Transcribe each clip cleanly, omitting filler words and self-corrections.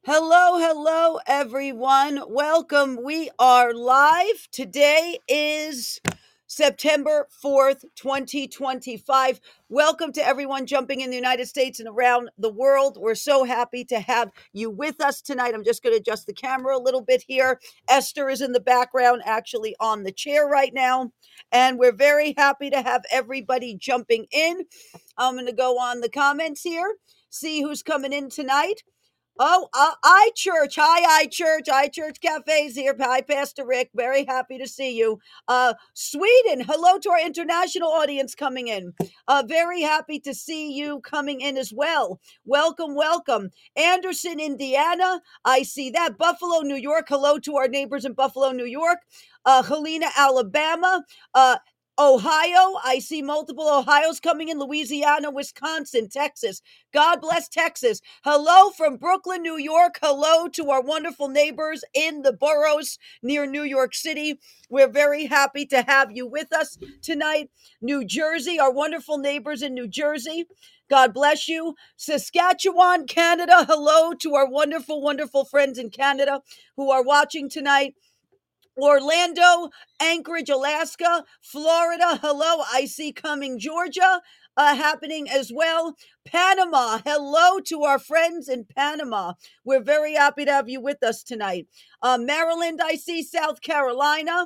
Hello, hello, everyone. Welcome. We are live. Today is September 4th, 2025. Welcome to everyone jumping in the United States and around the world. We're so happy to have you with us tonight. I'm just going to adjust the camera a little bit here. Esther is in the background, actually on the chair right now. And we're very happy to have everybody jumping in. I'm going to go on the comments here, see who's coming in tonight. Oh, iChurch. Hi, iChurch. iChurch Cafe's here. Hi, Pastor Rick. Very happy to see you. Sweden. Hello to our international audience coming in. Very happy to see you coming in as well. Welcome, welcome. Anderson, Indiana. I see that. Buffalo, New York. Hello to our neighbors in Buffalo, New York. Helena, Alabama. Ohio. I see multiple Ohio's coming in. Louisiana, Wisconsin, Texas. God bless Texas. Hello from Brooklyn, New York. Hello to our wonderful neighbors in the boroughs near New York City. We're very happy to have you with us tonight. New Jersey, our wonderful neighbors in New Jersey. God bless you. Saskatchewan, Canada. Hello to our wonderful, wonderful friends in Canada who are watching tonight. Orlando, Anchorage, Alaska, Florida. Hello, I see coming. Georgia, happening as well. Panama. Hello to our friends in Panama. We're very happy to have you with us tonight. Maryland, I see. South Carolina.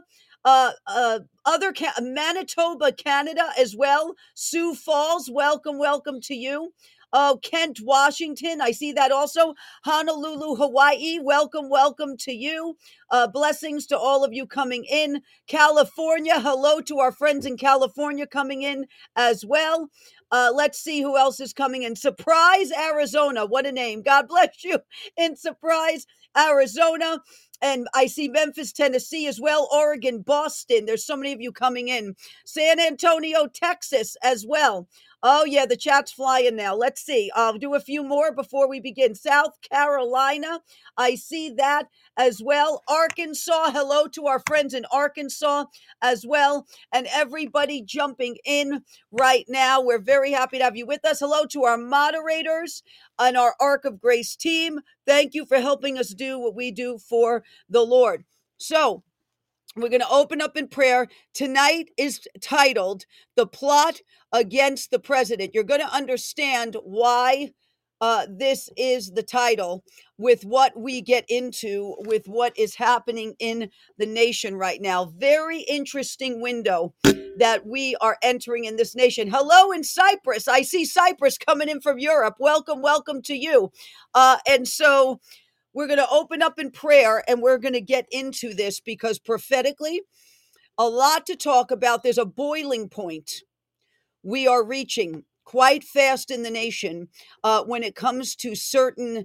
Manitoba, Canada as well. Sioux Falls, welcome, welcome to you. Kent, Washington, I see that also. Honolulu, Hawaii, welcome, welcome to you. Blessings to all of you coming in. California, hello to our friends in California coming in as well. Let's see who else is coming in. Surprise, Arizona. What a name. God bless you in Surprise, Arizona. And I see Memphis, Tennessee as well. Oregon, Boston. There's so many of you coming in. San Antonio, Texas as well. Oh, yeah, the chat's flying now. Let's see. I'll do a few more before we begin. South Carolina, I see that as well. Arkansas, hello to our friends in Arkansas as well. And everybody jumping in right now. We're very happy to have you with us. Hello to our moderators and our Ark of Grace team. Thank you for helping us do what we do for the Lord. So, we're going to open up in prayer. Tonight is titled The Plot Against the President. You're going to understand why this is the title with what we get into, with what is happening in the nation right now. Very interesting window that we are entering in this nation. Hello in Cyprus. I see Cyprus coming in from Europe. Welcome, welcome to you. And so we're going to open up in prayer and we're going to get into this because prophetically, a lot to talk about. There's a boiling point we are reaching quite fast in the nation when it comes to certain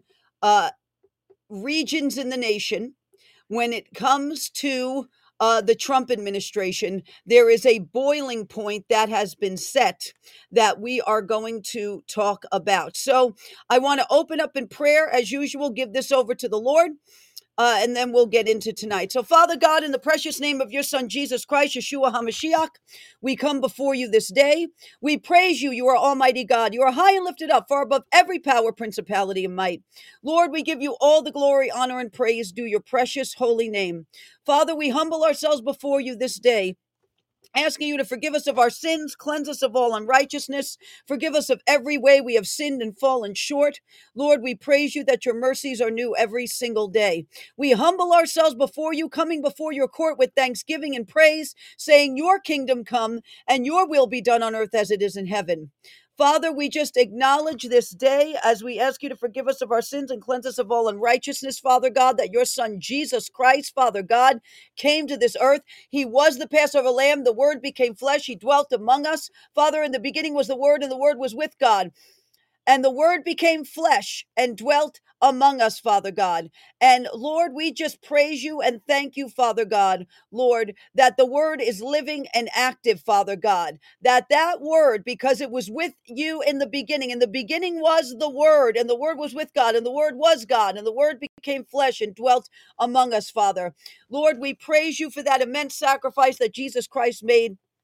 regions in the nation. When it comes to the Trump administration, there is a boiling point that has been set that we are going to talk about. So I want to open up in prayer as usual, give this over to the Lord. And then we'll get into tonight. So, Father God, in the precious name of your Son, Jesus Christ, Yeshua HaMashiach, we come before you this day. We praise you. You are Almighty God. You are high and lifted up, far above every power, principality, and might. Lord, we give you all the glory, honor, and praise due your precious holy name. Father, we humble ourselves before you this day, asking you to forgive us of our sins, cleanse us of all unrighteousness, forgive us of every way we have sinned and fallen short. Lord, we praise you that your mercies are new every single day. We humble ourselves before you, coming before your court with thanksgiving and praise, saying, your kingdom come and your will be done on earth as it is in heaven. Father, we just acknowledge this day as we ask you to forgive us of our sins and cleanse us of all unrighteousness, Father God, that your Son, Jesus Christ, Father God, came to this earth. He was the Passover lamb. The Word became flesh. He dwelt among us. Father, in the beginning was the Word, and the Word was with God. And the Word became flesh and dwelt among us, Father God. And Lord, we just praise you and thank you, Father God, Lord, that the Word is living and active, Father God. That Word, because it was with you in the beginning was the Word, and the Word was with God, and the Word was God, and the Word became flesh and dwelt among us, Father. Lord, we praise you for that immense sacrifice that Jesus Christ made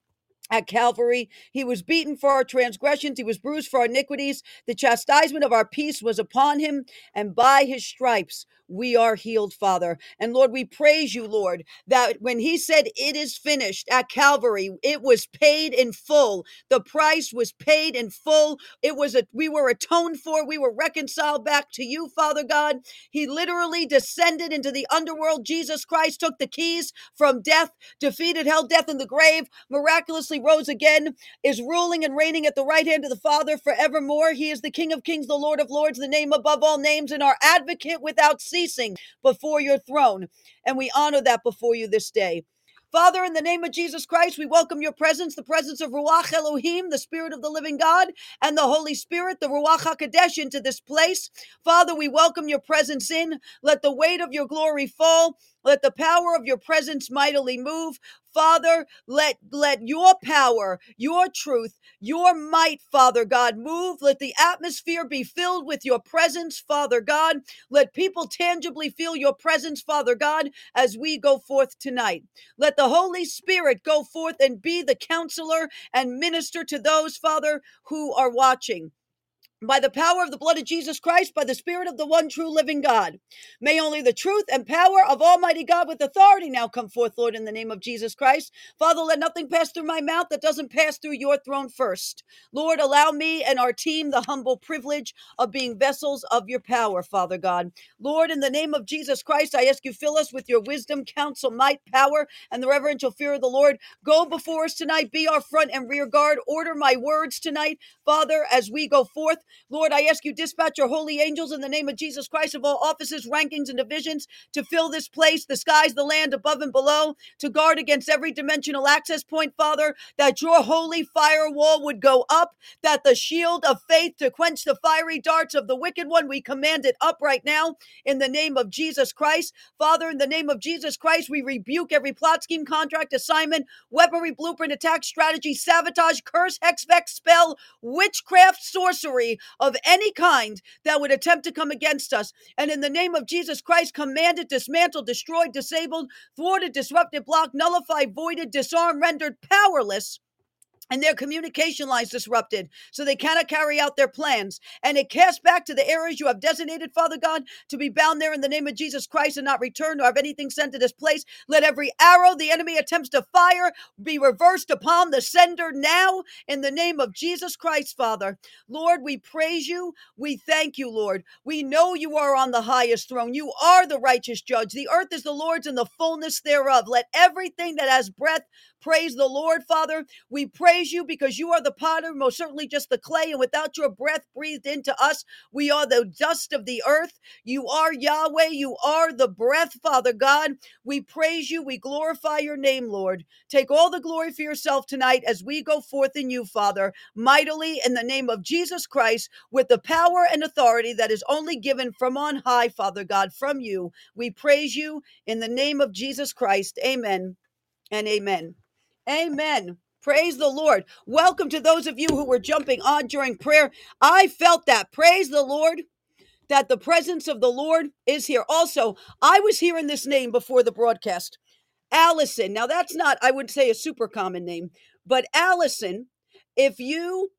At Calvary, he was beaten for our transgressions, he was bruised for our iniquities. The chastisement of our peace was upon him, and by his stripes we are healed, Father. And Lord, we praise you, Lord, that when he said it is finished at Calvary, it was paid in full. The price was paid in full. We were atoned for, we were reconciled back to you, Father God. He literally descended into the underworld. Jesus Christ took the keys from death, defeated hell, death, and the grave, miraculously rose again, is ruling and reigning at the right hand of the Father forevermore. He is the King of kings, the Lord of lords, the name above all names, and our advocate without ceasing before your throne. And we honor that before you this day. Father, in the name of Jesus Christ, we welcome your presence, the presence of Ruach Elohim, the Spirit of the living God, and the Holy Spirit, the Ruach HaKodesh, into this place. Father, we welcome your presence in. Let the weight of your glory fall. Let the power of your presence mightily move. Father, let your power, your truth, your might, Father God, move. Let the atmosphere be filled with your presence, Father God. Let people tangibly feel your presence, Father God, as we go forth tonight. Let the Holy Spirit go forth and be the counselor and minister to those, Father, who are watching. By the power of the blood of Jesus Christ, by the Spirit of the one true living God. May only the truth and power of Almighty God with authority now come forth, Lord, in the name of Jesus Christ. Father, let nothing pass through my mouth that doesn't pass through your throne first. Lord, allow me and our team the humble privilege of being vessels of your power, Father God. Lord, in the name of Jesus Christ, I ask you fill us with your wisdom, counsel, might, power, and the reverential fear of the Lord. Go before us tonight, be our front and rear guard. Order my words tonight, Father, as we go forth. Lord, I ask you dispatch your holy angels in the name of Jesus Christ of all offices, rankings, and divisions to fill this place, the skies, the land, above and below, to guard against every dimensional access point, Father, that your holy firewall would go up, that the shield of faith to quench the fiery darts of the wicked one, we command it up right now in the name of Jesus Christ. Father, in the name of Jesus Christ, we rebuke every plot, scheme, contract, assignment, weaponry, blueprint, attack, strategy, sabotage, curse, hex, vex, spell, witchcraft, sorcery of any kind that would attempt to come against us. And in the name of Jesus Christ, commanded, dismantled, destroyed, disabled, thwarted, disrupted, blocked, nullified, voided, disarmed, rendered powerless, and their communication lines disrupted so they cannot carry out their plans. And it cast back to the areas you have designated, Father God, to be bound there in the name of Jesus Christ and not return or have anything sent to this place. Let every arrow the enemy attempts to fire be reversed upon the sender now in the name of Jesus Christ, Father. Lord, we praise you. We thank you, Lord. We know you are on the highest throne. You are the righteous judge. The earth is the Lord's and the fullness thereof. Let everything that has breath praise the Lord, Father. We praise you because you are the potter, most certainly just the clay, and without your breath breathed into us, we are the dust of the earth. You are Yahweh. You are the breath, Father God. We praise you. We glorify your name, Lord. Take all the glory for yourself tonight as we go forth in you, Father, mightily in the name of Jesus Christ, with the power and authority that is only given from on high, Father God, from you. We praise you in the name of Jesus Christ. Amen and amen. Amen. Praise the Lord. Welcome to those of you who were jumping on during prayer. I felt that. Praise the Lord, that the presence of the Lord is here. Also, I was hearing this name before the broadcast, Allison. Now, that's not, I would say, a super common name, but Allison, if you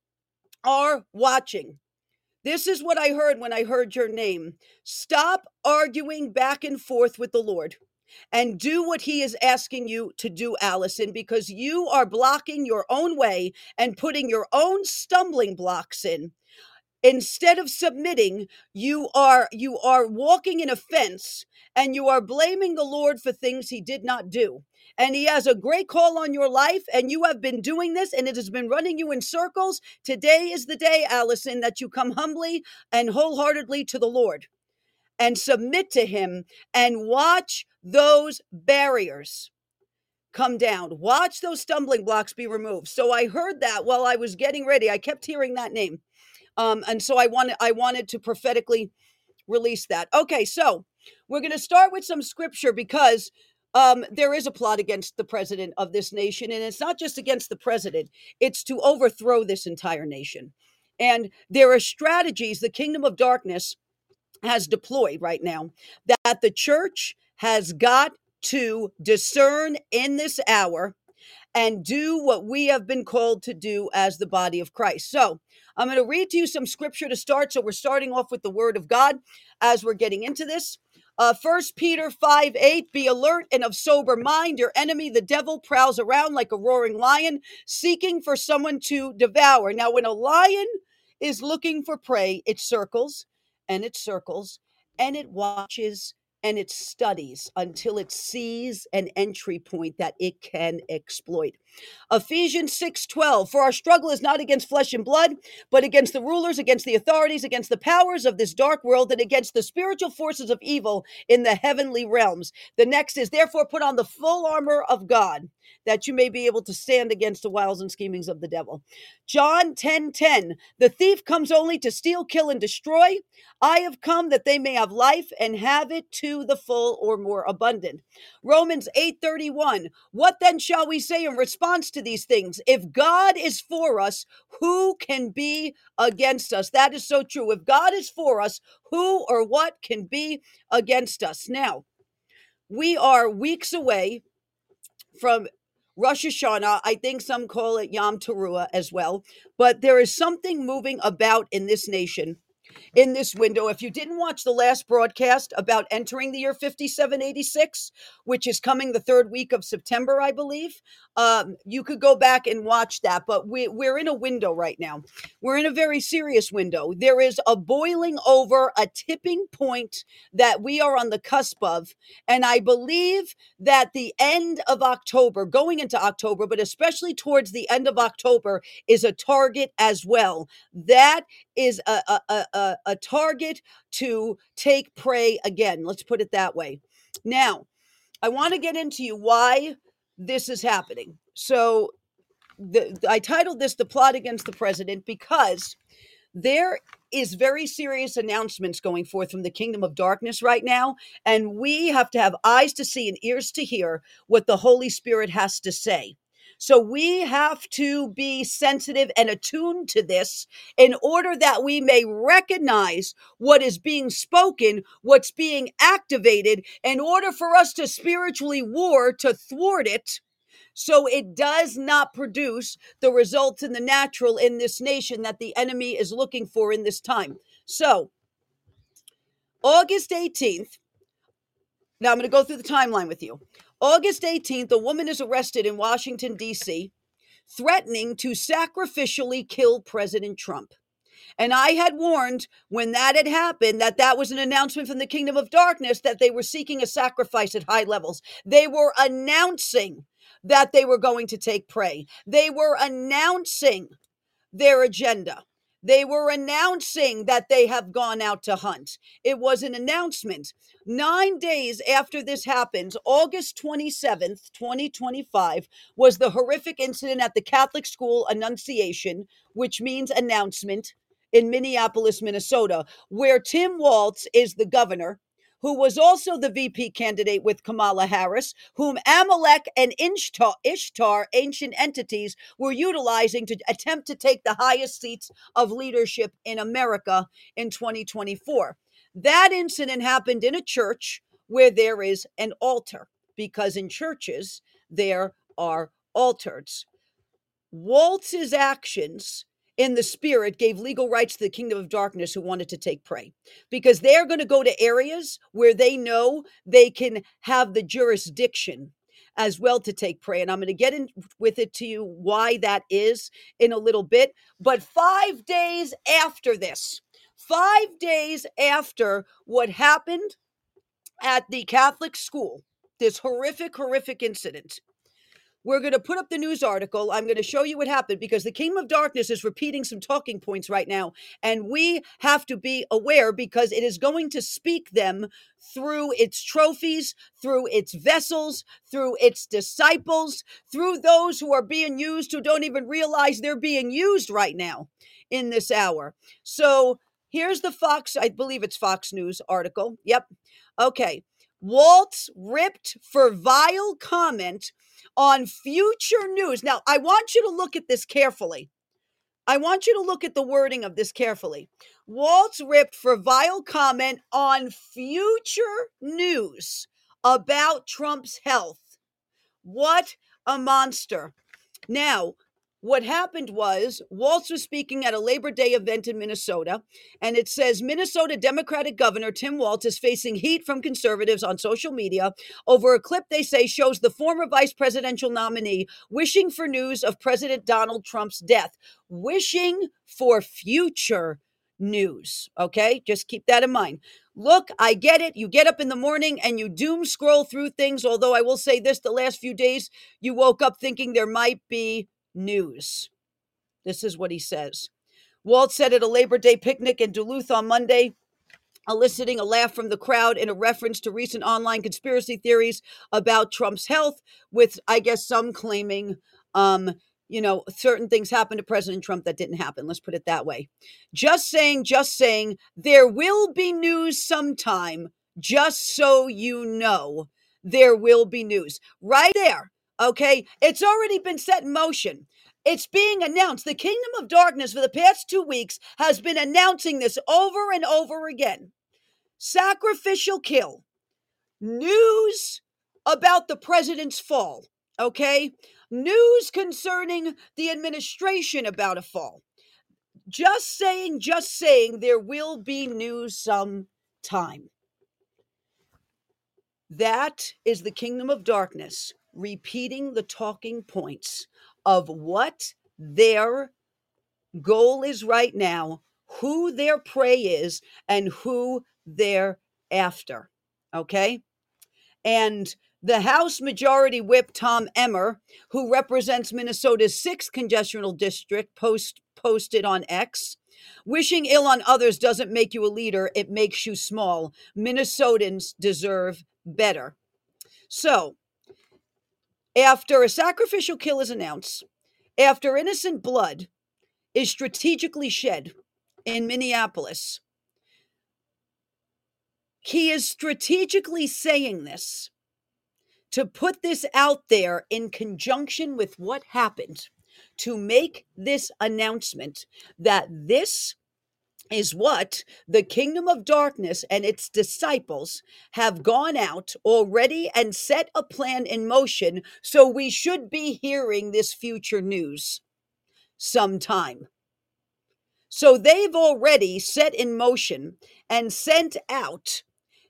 are watching, this is what I heard when I heard your name. Stop arguing back and forth with the Lord and do what he is asking you to do, Allison, because you are blocking your own way and putting your own stumbling blocks in. Instead of submitting, you are walking in offense and you are blaming the Lord for things he did not do. And he has a great call on your life, and you have been doing this, and it has been running you in circles. Today is the day, Allison, that you come humbly and wholeheartedly to the Lord and submit to him and watch those barriers come down. Watch those stumbling blocks be removed. So I heard that while I was getting ready. I kept hearing that name. And so I wanted to prophetically release that. Okay, so we're going to start with some scripture because there is a plot against the president of this nation, and it's not just against the president, it's to overthrow this entire nation. And there are strategies the kingdom of darkness has deployed right now that the church has got to discern in this hour and do what we have been called to do as the body of Christ. So I'm going to read to you some scripture to start. So we're starting off with the word of God as we're getting into this. 1 Peter 5:8, be alert and of sober mind. Your enemy, the devil, prowls around like a roaring lion, seeking for someone to devour. Now, when a lion is looking for prey, it circles and it circles and it watches and it studies until it sees an entry point that it can exploit. Ephesians 6:12, for our struggle is not against flesh and blood, but against the rulers, against the authorities, against the powers of this dark world, and against the spiritual forces of evil in the heavenly realms. The next is, therefore, put on the full armor of God, that you may be able to stand against the wiles and schemings of the devil. John 10:10, the thief comes only to steal, kill, and destroy. I have come that they may have life and have it to the full or more abundant. Romans 8:31, what then shall we say in response to these things? If God is for us, who can be against us? That is so true. If God is for us, who or what can be against us? Now, we are weeks away from Rosh Hashanah. I think some call it Yom Teruah as well. But there is something moving about in this nation in this window. If you didn't watch the last broadcast about entering the year 5786, which is coming the third week of September, I believe, you could go back and watch that. But we're in a window right now. We're in a very serious window. There is a boiling over, a tipping point that we are on the cusp of. And I believe that the end of October, going into October, but especially towards the end of October, is a target as well. That is a target to take prey again. Let's put it that way. Now, I want to get into you why this is happening. So I titled this The Plot Against the President because there is very serious announcements going forth from the kingdom of darkness right now, and we have to have eyes to see and ears to hear what the Holy Spirit has to say. So we have to be sensitive and attuned to this in order that we may recognize what is being spoken, what's being activated, in order for us to spiritually war to thwart it, so it does not produce the results in the natural in this nation that the enemy is looking for in this time. So, August 18th, now I'm going to go through the timeline with you. August 18th, a woman is arrested in Washington, D.C., threatening to sacrificially kill President Trump. And I had warned when that had happened that was an announcement from the kingdom of darkness that they were seeking a sacrifice at high levels. They were announcing that they were going to take prey. They were announcing their agenda. They were announcing that they have gone out to hunt. It was an announcement. 9 days after this happens, August 27th, 2025, was the horrific incident at the Catholic school Annunciation, which means announcement, in Minneapolis, Minnesota, where Tim Walz is the governor, who was also the VP candidate with Kamala Harris, whom Amalek and Ishtar, ancient entities, were utilizing to attempt to take the highest seats of leadership in America in 2024. That incident happened in a church where there is an altar, because in churches there are altars. Walz's actions in the spirit gave legal rights to the kingdom of darkness who wanted to take prey, because they're going to go to areas where they know they can have the jurisdiction as well to take prey. And I'm going to get in with it to you why that is in a little bit. But 5 days after this, 5 days after what happened at the Catholic school, this horrific incident, we're going to put up the news article. I'm going to show you what happened, because the kingdom of darkness is repeating some talking points right now. And we have to be aware, because it is going to speak them through its trophies, through its vessels, through its disciples, through those who are being used who don't even realize they're being used right now in this hour. So here's the Fox, I believe it's Fox News article. Yep. Okay. Walz ripped for vile comment on future news. Now, I want you to look at this carefully. I want you to look at the wording of this carefully. Walz ripped for vile comment on future news about Trump's health. What a monster. Now, what happened was Waltz was speaking at a Labor Day event in Minnesota, and it says Minnesota Democratic Governor Tim Walz is facing heat from conservatives on social media over a clip they say shows the former vice presidential nominee wishing for news of President Donald Trump's death, wishing for future news. Okay, just keep that in mind. Look, I get it. You get up in the morning and you doom scroll through things. Although I will say this, the last few days, you woke up thinking there might be news. This is what he says. Walt said at a Labor Day picnic in Duluth on Monday, eliciting a laugh from the crowd in a reference to recent online conspiracy theories about Trump's health, with, I guess, some claiming, certain things happened to President Trump that didn't happen. Let's put it that way. Just saying, there will be news sometime, just so you know, there will be news. Right there, okay? It's already been set in motion. It's being announced. The kingdom of darkness for the past 2 weeks has been announcing this over and over again. Sacrificial kill. News about the president's fall. Okay? News concerning the administration about a fall. Just saying, there will be news sometime. That is the kingdom of darkness repeating the talking points of what their goal is right now, who their prey is, and who they're after. Okay? And the House Majority Whip Tom Emmer, who represents Minnesota's 6th congressional district, posted on X, wishing ill on others doesn't make you a leader, it makes you small. Minnesotans deserve better. So, after a sacrificial kill is announced, after innocent blood is strategically shed in Minneapolis, he is strategically saying this to put this out there in conjunction with what happened, to make this announcement that this is what the kingdom of darkness and its disciples have gone out already and set a plan in motion. So we should be hearing this future news sometime. So they've already set in motion and sent out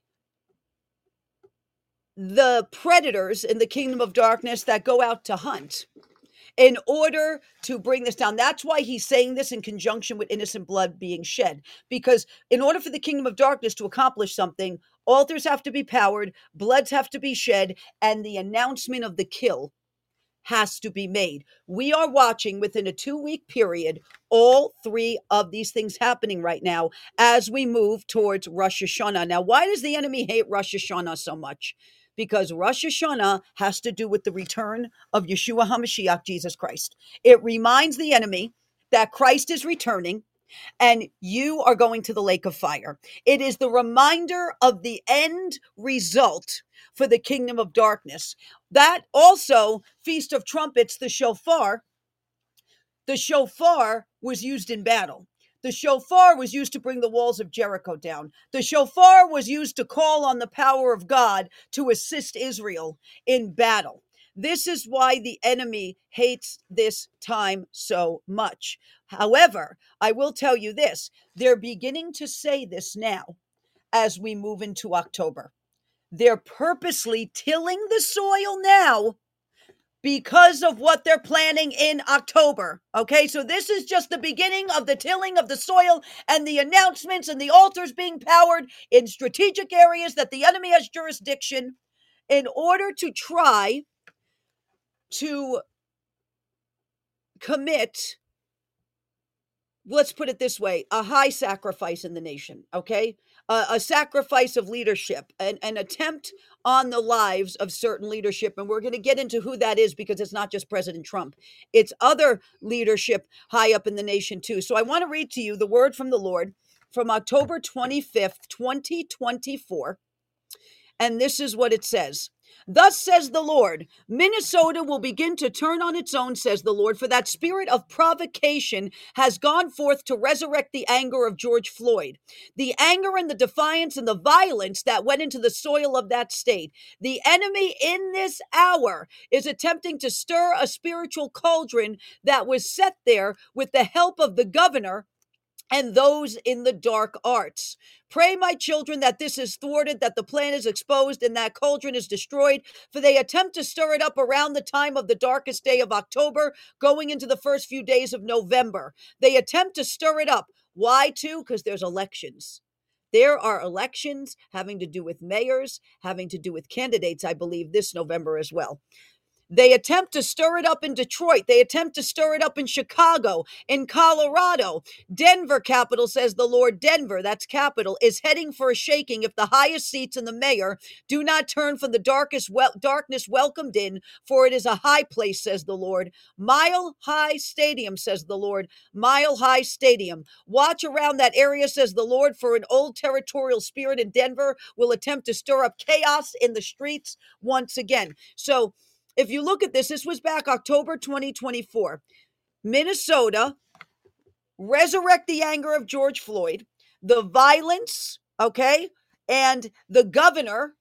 the predators in the kingdom of darkness that go out to hunt in order to bring this down. That's why he's saying this in conjunction with innocent blood being shed. Because in order for the kingdom of darkness to accomplish something, altars have to be powered, bloods have to be shed, and the announcement of the kill has to be made. We are watching within a 2-week period all 3 of these things happening right now as we move towards Rosh Hashanah. Now, why does the enemy hate Rosh Hashanah so much? Because Rosh Hashanah has to do with the return of Yeshua HaMashiach, Jesus Christ. It reminds the enemy that Christ is returning and you are going to the lake of fire. It is the reminder of the end result for the kingdom of darkness. That also, Feast of Trumpets, the shofar was used in battle. The shofar was used to bring the walls of Jericho down. The shofar was used to call on the power of God to assist Israel in battle. This is why the enemy hates this time so much. However, I will tell you this, they're beginning to say this now as we move into October. They're purposely tilling the soil now because of what they're planning in October. Okay, so this is just the beginning of the tilling of the soil and the announcements and the altars being powered in strategic areas that the enemy has jurisdiction in order to try to commit, let's put it this way, a high sacrifice in the nation, okay? A sacrifice of leadership, an attempt on the lives of certain leadership. And we're going to get into who that is because it's not just President Trump. It's other leadership high up in the nation too. So I want to read to you the word from the Lord from October 25th, 2024. And this is what it says. Thus says the Lord, Minnesota will begin to turn on its own, says the Lord, for that spirit of provocation has gone forth to resurrect the anger of George Floyd. The anger and the defiance and the violence that went into the soil of that state. The enemy in this hour is attempting to stir a spiritual cauldron that was set there with the help of the governor and those in the dark arts. Pray, my children, that this is thwarted, that the plan is exposed, and that cauldron is destroyed, for they attempt to stir it up around the time of the darkest day of October, going into the first few days of November. They attempt to stir it up. Why, too? Because there's elections. There are elections having to do with mayors, having to do with candidates, I believe, this November as well. They attempt to stir it up in Detroit. They attempt to stir it up in Chicago, in Colorado. Denver, capital, says the Lord. Denver, that's capital, is heading for a shaking if the highest seats in the mayor do not turn from the darkness welcomed in, for it is a high place, says the Lord. Mile High Stadium, says the Lord. Mile High Stadium. Watch around that area, says the Lord, for an old territorial spirit in Denver will attempt to stir up chaos in the streets once again. So, if you look at this, this was back October 2024. Minnesota, resurrect the anger of George Floyd, the violence, okay, and the governor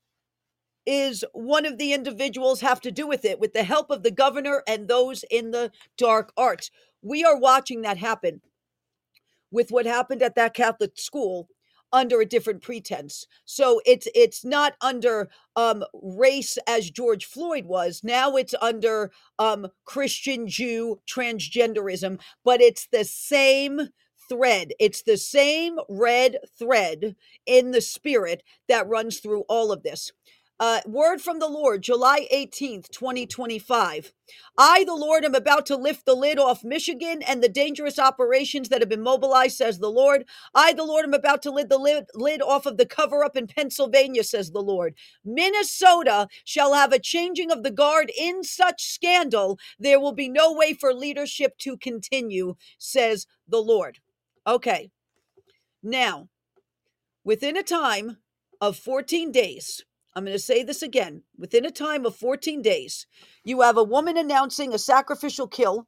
is one of the individuals have to do with it, with the help of the governor and those in the dark arts. We are watching that happen with what happened at that Catholic school under a different pretense. So it's not under race as George Floyd was. Now it's under Christian, Jew, transgenderism, but it's the same thread. It's the same red thread in the spirit that runs through all of this. Word from the Lord, July 18th, 2025. I, the Lord, am about to lift the lid off Michigan and the dangerous operations that have been mobilized, says the Lord. I, the Lord, am about to lift the lid off of the cover up in Pennsylvania, says the Lord. Minnesota shall have a changing of the guard in such scandal, there will be no way for leadership to continue, says the Lord. Okay. Now, within a time of 14 days, I'm going to say this again. Within a time of 14 days, you have a woman announcing a sacrificial kill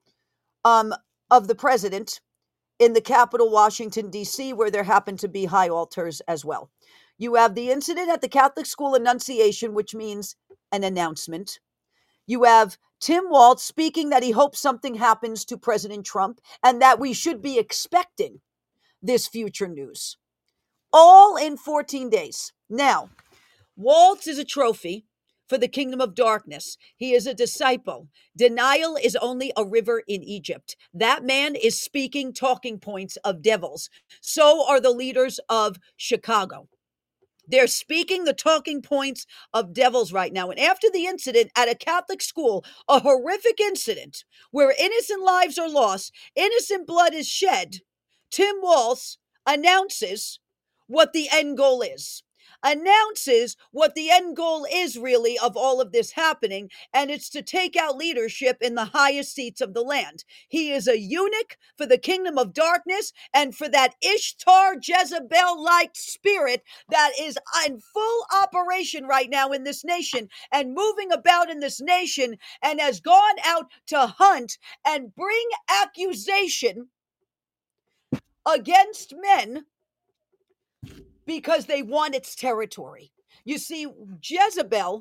of the president in the capital, Washington, D.C., where there happen to be high altars as well. You have the incident at the Catholic school Annunciation, which means an announcement. You have Tim Walz speaking that he hopes something happens to President Trump and that we should be expecting this future news. All in 14 days. Now, Walz is a trophy for the kingdom of darkness. He is a disciple. Denial is only a river in Egypt. That man is speaking talking points of devils. So are the leaders of Chicago. They're speaking the talking points of devils right now. And after the incident at a Catholic school, a horrific incident where innocent lives are lost, innocent blood is shed, Tim Walz announces what the end goal is. Announces what the end goal is really of all of this happening, and it's to take out leadership in the highest seats of the land. He is a eunuch for the kingdom of darkness and for that Ishtar Jezebel-like spirit that is in full operation right now in this nation and moving about in this nation and has gone out to hunt and bring accusation against men because they want its territory. You see, Jezebel,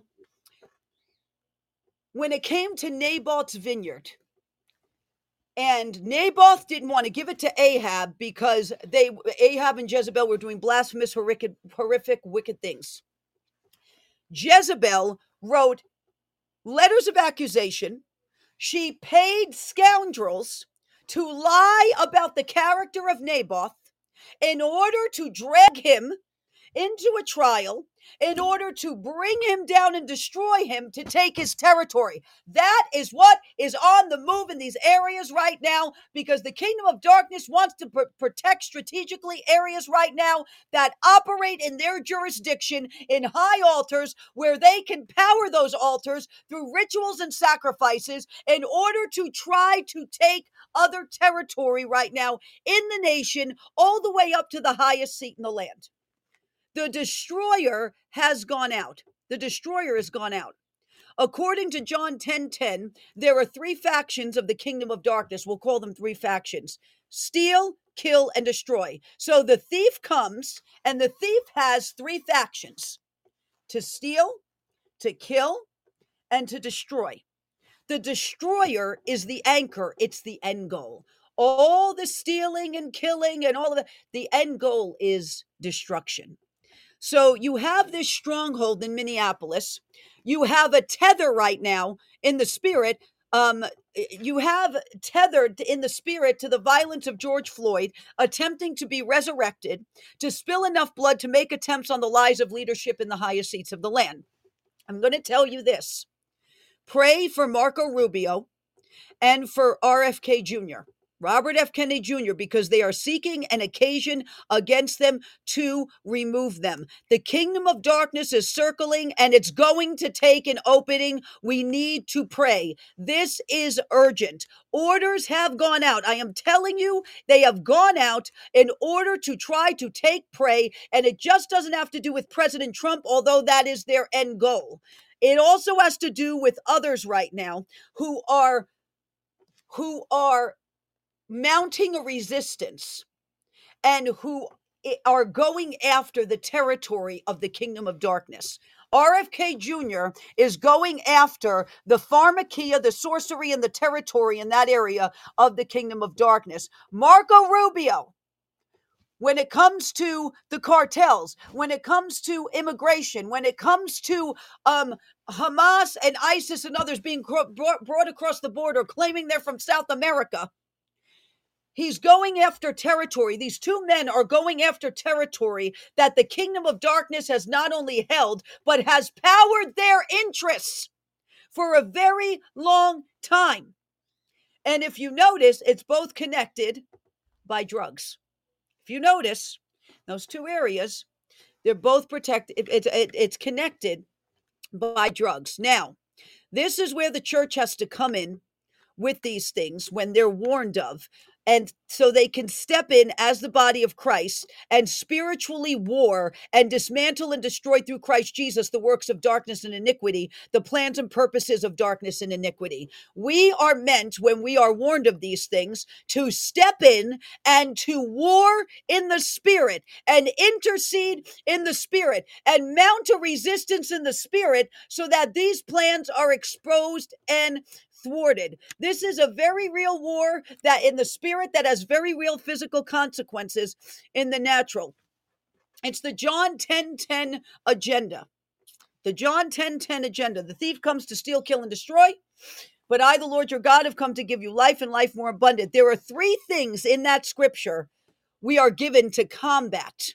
when it came to Naboth's vineyard, and Naboth didn't want to give it to Ahab because Ahab and Jezebel were doing blasphemous, horrific, wicked things. Jezebel wrote letters of accusation. She paid scoundrels to lie about the character of Naboth in order to drag him into a trial, in order to bring him down and destroy him to take his territory. That is what is on the move in these areas right now, because the kingdom of darkness wants to protect strategically areas right now that operate in their jurisdiction in high altars, where they can power those altars through rituals and sacrifices in order to try to take other territory right now in the nation, all the way up to the highest seat in the land. The destroyer has gone out. The destroyer has gone out. According to John 10:10, there are three factions of the kingdom of darkness. We'll call them three factions: steal, kill, and destroy. So the thief comes, and the thief has three factions: to steal, to kill, and to destroy. The destroyer is the anchor, it's the end goal. All the stealing and killing and all of that, the end goal is destruction. So you have this stronghold in Minneapolis. You have a tether right now in the spirit. You have tethered in the spirit to the violence of George Floyd, attempting to be resurrected, to spill enough blood to make attempts on the lives of leadership in the highest seats of the land. I'm going to tell you this. Pray for Marco Rubio and for RFK Jr., Robert F. Kennedy Jr., because they are seeking an occasion against them to remove them. The kingdom of darkness is circling and it's going to take an opening. We need to pray. This is urgent. Orders have gone out. I am telling you, they have gone out in order to try to take prey. And it just doesn't have to do with President Trump, although that is their end goal. It also has to do with others right now who are mounting a resistance and who are going after the territory of the kingdom of darkness. RFK Jr. is going after the pharmakia, the sorcery, and the territory in that area of the kingdom of darkness. Marco Rubio, when it comes to the cartels, when it comes to immigration, when it comes to Hamas and ISIS and others being brought across the border, claiming they're from South America, he's going after territory. These two men are going after territory that the kingdom of darkness has not only held, but has powered their interests for a very long time. And if you notice, it's both connected by drugs. If you notice, those two areas, they're both protected. It's connected by drugs. Now, this is where the church has to come in with these things when they're warned of. And so they can step in as the body of Christ and spiritually war and dismantle and destroy through Christ Jesus the works of darkness and iniquity, the plans and purposes of darkness and iniquity. We are meant, when we are warned of these things, to step in and to war in the spirit and intercede in the spirit and mount a resistance in the spirit so that these plans are exposed and thwarted. This is a very real war that in the spirit that has very real physical consequences in the natural. It's the John 10:10 agenda. The John 10:10 agenda. The thief comes to steal, kill, and destroy. But I, the Lord your God, have come to give you life and life more abundant. There are three things in that scripture we are given to combat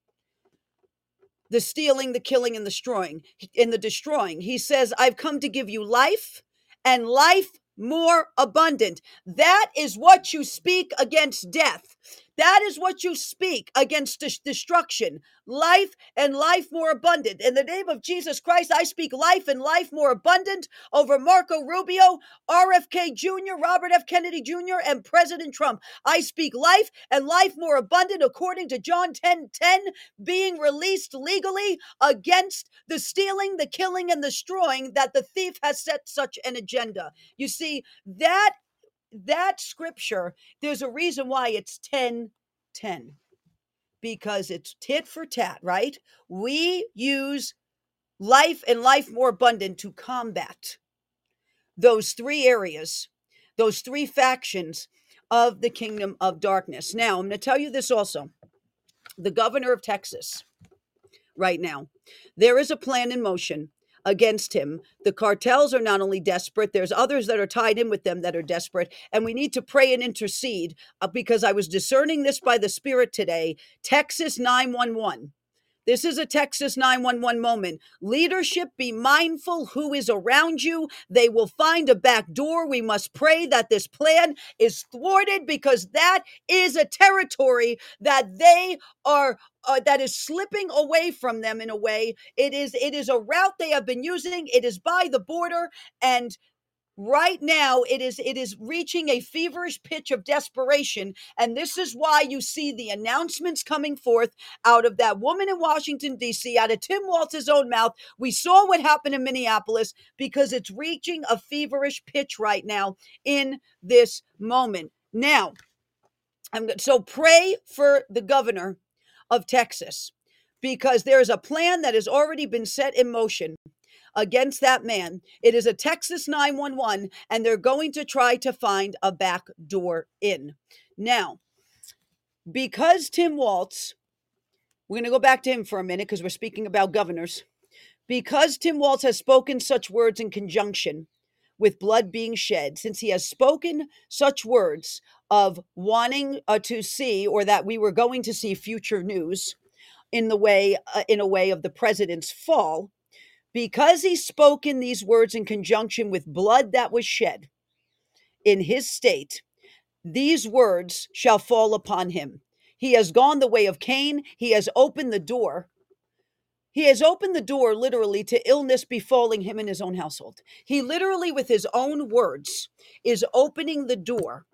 the stealing, the killing, and the destroying. He says, I've come to give you life and life more abundant. That is what you speak against death. That is what you speak against destruction, life and life more abundant. In the name of Jesus Christ, I speak life and life more abundant over Marco Rubio, RFK Jr., Robert F. Kennedy Jr., and President Trump. I speak life and life more abundant according to John 10:10, being released legally against the stealing, the killing, and the destroying that the thief has set such an agenda. You see, that scripture, there's a reason why it's 10:10, because it's tit for tat, right? We use life and life more abundant to combat those three areas, those three factions of the kingdom of darkness. Now, I'm going to tell you this also. The governor of Texas right now, there is a plan in motion against him. The cartels are not only desperate, there's others that are tied in with them that are desperate. And we need to pray and intercede because I was discerning this by the Spirit today. Texas 911. This is a Texas 911 moment. Leadership, be mindful who is around you. They will find a back door. We must pray that this plan is thwarted because that is a territory that they are that is slipping away from them in a way. It is a route they have been using. It is by the border, and Right now, it is reaching a feverish pitch of desperation, and this is why you see the announcements coming forth out of that woman in Washington D.C., out of Tim Walz's own mouth. We saw what happened in Minneapolis because it's reaching a feverish pitch right now in this moment. Now, so pray for the governor of Texas, because there is a plan that has already been set in motion against that man. It is a Texas 911, and they're going to try to find a back door in. Now, because Tim Walz, we're going to go back to him for a minute because we're speaking about governors. Because Tim Walz has spoken such words in conjunction with blood being shed, since he has spoken such words of wanting to see, or that we were going to see, future news in a way of the president's fall, because he's spoken these words in conjunction with blood that was shed in his state, these words shall fall upon him. He has gone the way of Cain. He has opened the door. He has opened the door literally to illness befalling him in his own household. He literally, with his own words, is opening the door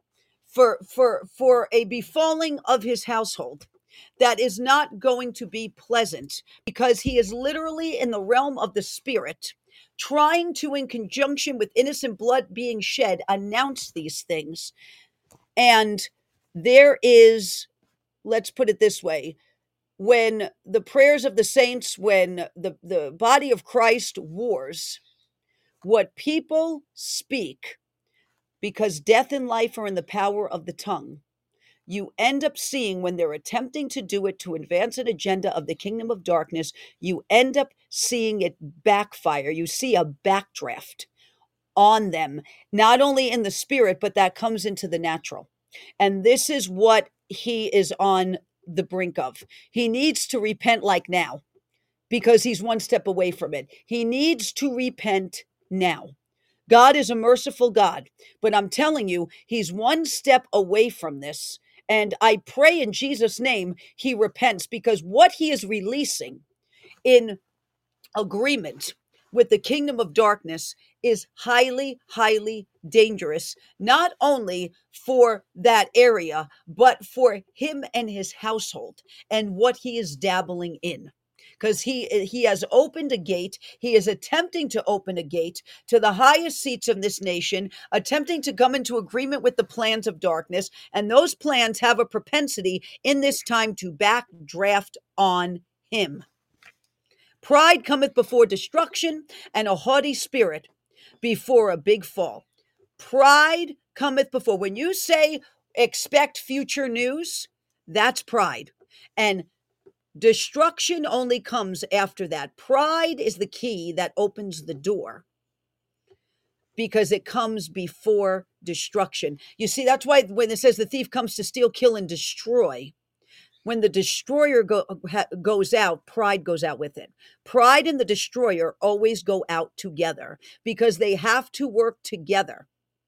for a befalling of his household that is not going to be pleasant, because he is literally in the realm of the spirit, trying to, in conjunction with innocent blood being shed, announce these things. And there is, let's put it this way, when the prayers of the saints, when the body of Christ wars, what people speak, because death and life are in the power of the tongue, you end up seeing, when they're attempting to do it to advance an agenda of the kingdom of darkness, you end up seeing it backfire. You see a backdraft on them, not only in the spirit, but that comes into the natural. And this is what he is on the brink of. He needs to repent like now, because he's one step away from it. He needs to repent now. God is a merciful God, but I'm telling you, he's one step away from this. And I pray in Jesus' name he repents, because what he is releasing in agreement with the kingdom of darkness is highly, highly dangerous, not only for that area, but for him and his household and what he is dabbling in. Because he has opened a gate. He is attempting to open a gate to the highest seats of this nation, attempting to come into agreement with the plans of darkness. And those plans have a propensity in this time to backdraft on him. Pride cometh before destruction, and a haughty spirit before a big fall. Pride cometh before. When you say expect future news, that's pride. And destruction only comes after that. Pride is the key that opens the door, because it comes before destruction. You see, that's why when it says the thief comes to steal, kill, and destroy, when the destroyer goes out, pride goes out with it. Pride and the destroyer always go out together, because they have to work together.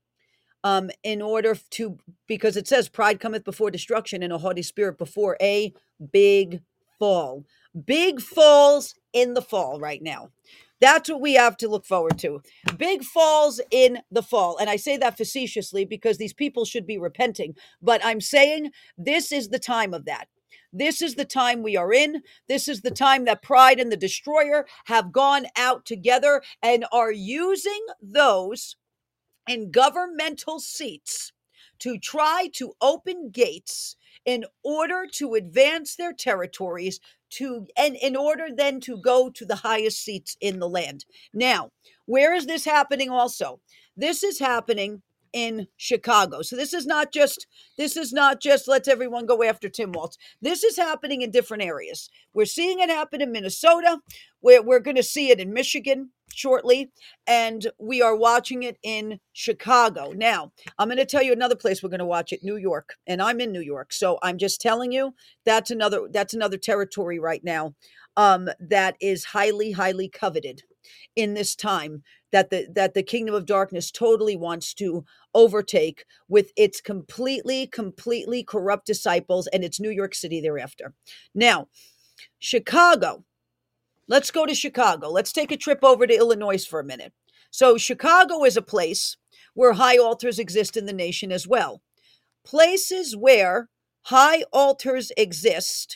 In order to, because it says pride cometh before destruction, and a haughty spirit before a big fall. Big falls in the fall right now. That's what we have to look forward to. Big falls in the fall. And I say that facetiously, because these people should be repenting. But I'm saying this is the time of that. This is the time we are in. This is the time that pride and the destroyer have gone out together and are using those in governmental seats to try to open gates in order to advance their territories, and in order then to go to the highest seats in the land. Now, where is this happening also? This is happening in Chicago. So this is not just let's everyone go after Tim Walz. This is happening in different areas. We're seeing it happen in Minnesota. We're going to see it in Michigan shortly, and we are watching it in Chicago. Now, I'm going to tell you another place we're going to watch it, New York, and I'm in New York. So I'm just telling you, that's another territory right now that is highly, highly coveted in this time, that the kingdom of darkness totally wants to overtake with its completely corrupt disciples, and it's New York City thereafter. Now, Chicago. Let's go to Chicago. Let's take a trip over to Illinois for a minute. So Chicago is a place where high altars exist in the nation as well. Places where high altars exist,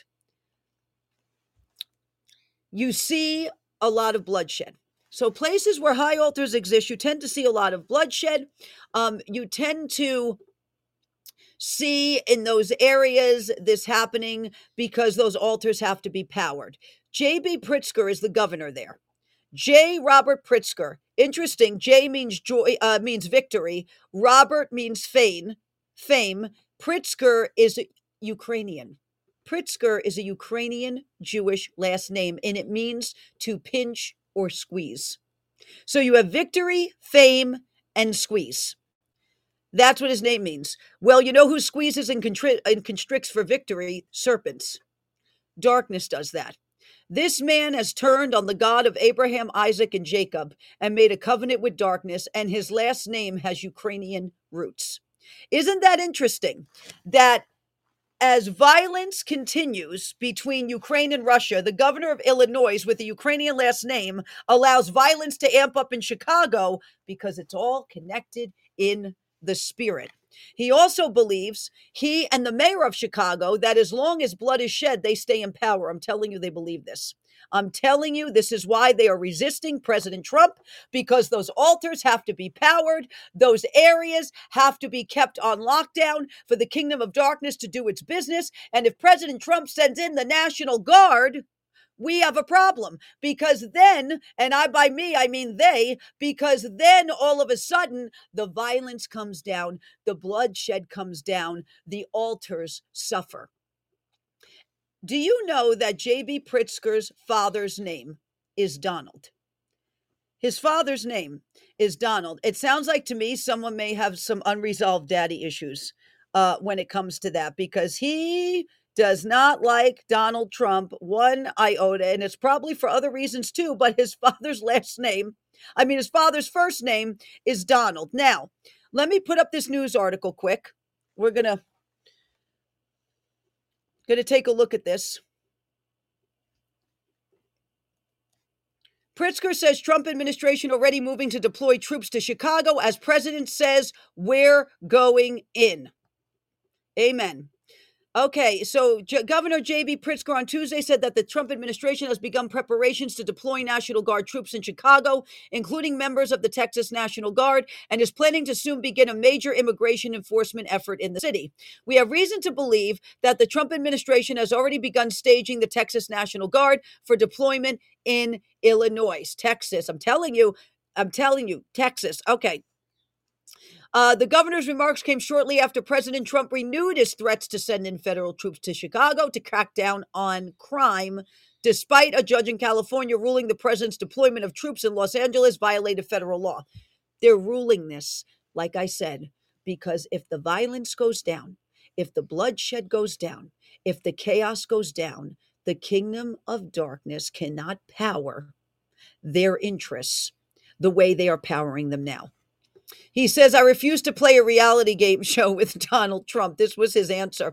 you see a lot of bloodshed. So places where high altars exist, you tend to see a lot of bloodshed. You tend to see in those areas this happening because those altars have to be powered. J.B. Pritzker is the governor there. J. Robert Pritzker. Interesting. J means joy, means victory. Robert means fame. Pritzker is Ukrainian. Pritzker is a Ukrainian Jewish last name, and it means to pinch or squeeze. So you have victory, fame, and squeeze. That's what his name means. Well, you know who squeezes and constricts for victory? Serpents. Darkness does that. This man has turned on the God of Abraham, Isaac, and Jacob and made a covenant with darkness, and his last name has Ukrainian roots. Isn't that interesting? That as violence continues between Ukraine and Russia, the governor of Illinois with a Ukrainian last name allows violence to amp up in Chicago because it's all connected in the spirit. He also believes, he and the mayor of Chicago, that as long as blood is shed, they stay in power. I'm telling you, they believe this. I'm telling you, this is why they are resisting President Trump, because those altars have to be powered. Those areas have to be kept on lockdown for the kingdom of darkness to do its business. And if President Trump sends in the National Guard, we have a problem, because then, and by me, I mean they, because then all of a sudden the violence comes down, the bloodshed comes down, the altars suffer. Do you know that J.B. Pritzker's father's name is Donald? His father's name is Donald. It sounds like to me someone may have some unresolved daddy issues when it comes to that, because he does not like Donald Trump one iota, and it's probably for other reasons too, but his father's his father's first name is Donald. Now, let me put up this news article quick. We're gonna take a look at this. Pritzker says Trump administration already moving to deploy troops to Chicago as president says we're going in. Amen. Okay, so Governor J.B. Pritzker on Tuesday said that the Trump administration has begun preparations to deploy National Guard troops in Chicago, including members of the Texas National Guard, and is planning to soon begin a major immigration enforcement effort in the city. We have reason to believe that the Trump administration has already begun staging the Texas National Guard for deployment in Illinois. Texas, I'm telling you, Texas. Okay. The governor's remarks came shortly after President Trump renewed his threats to send in federal troops to Chicago to crack down on crime, despite a judge in California ruling the president's deployment of troops in Los Angeles violated federal law. They're ruling this, like I said, because if the violence goes down, if the bloodshed goes down, if the chaos goes down, the kingdom of darkness cannot power their interests the way they are powering them now. He says, I refuse to play a reality game show with Donald Trump. This was his answer.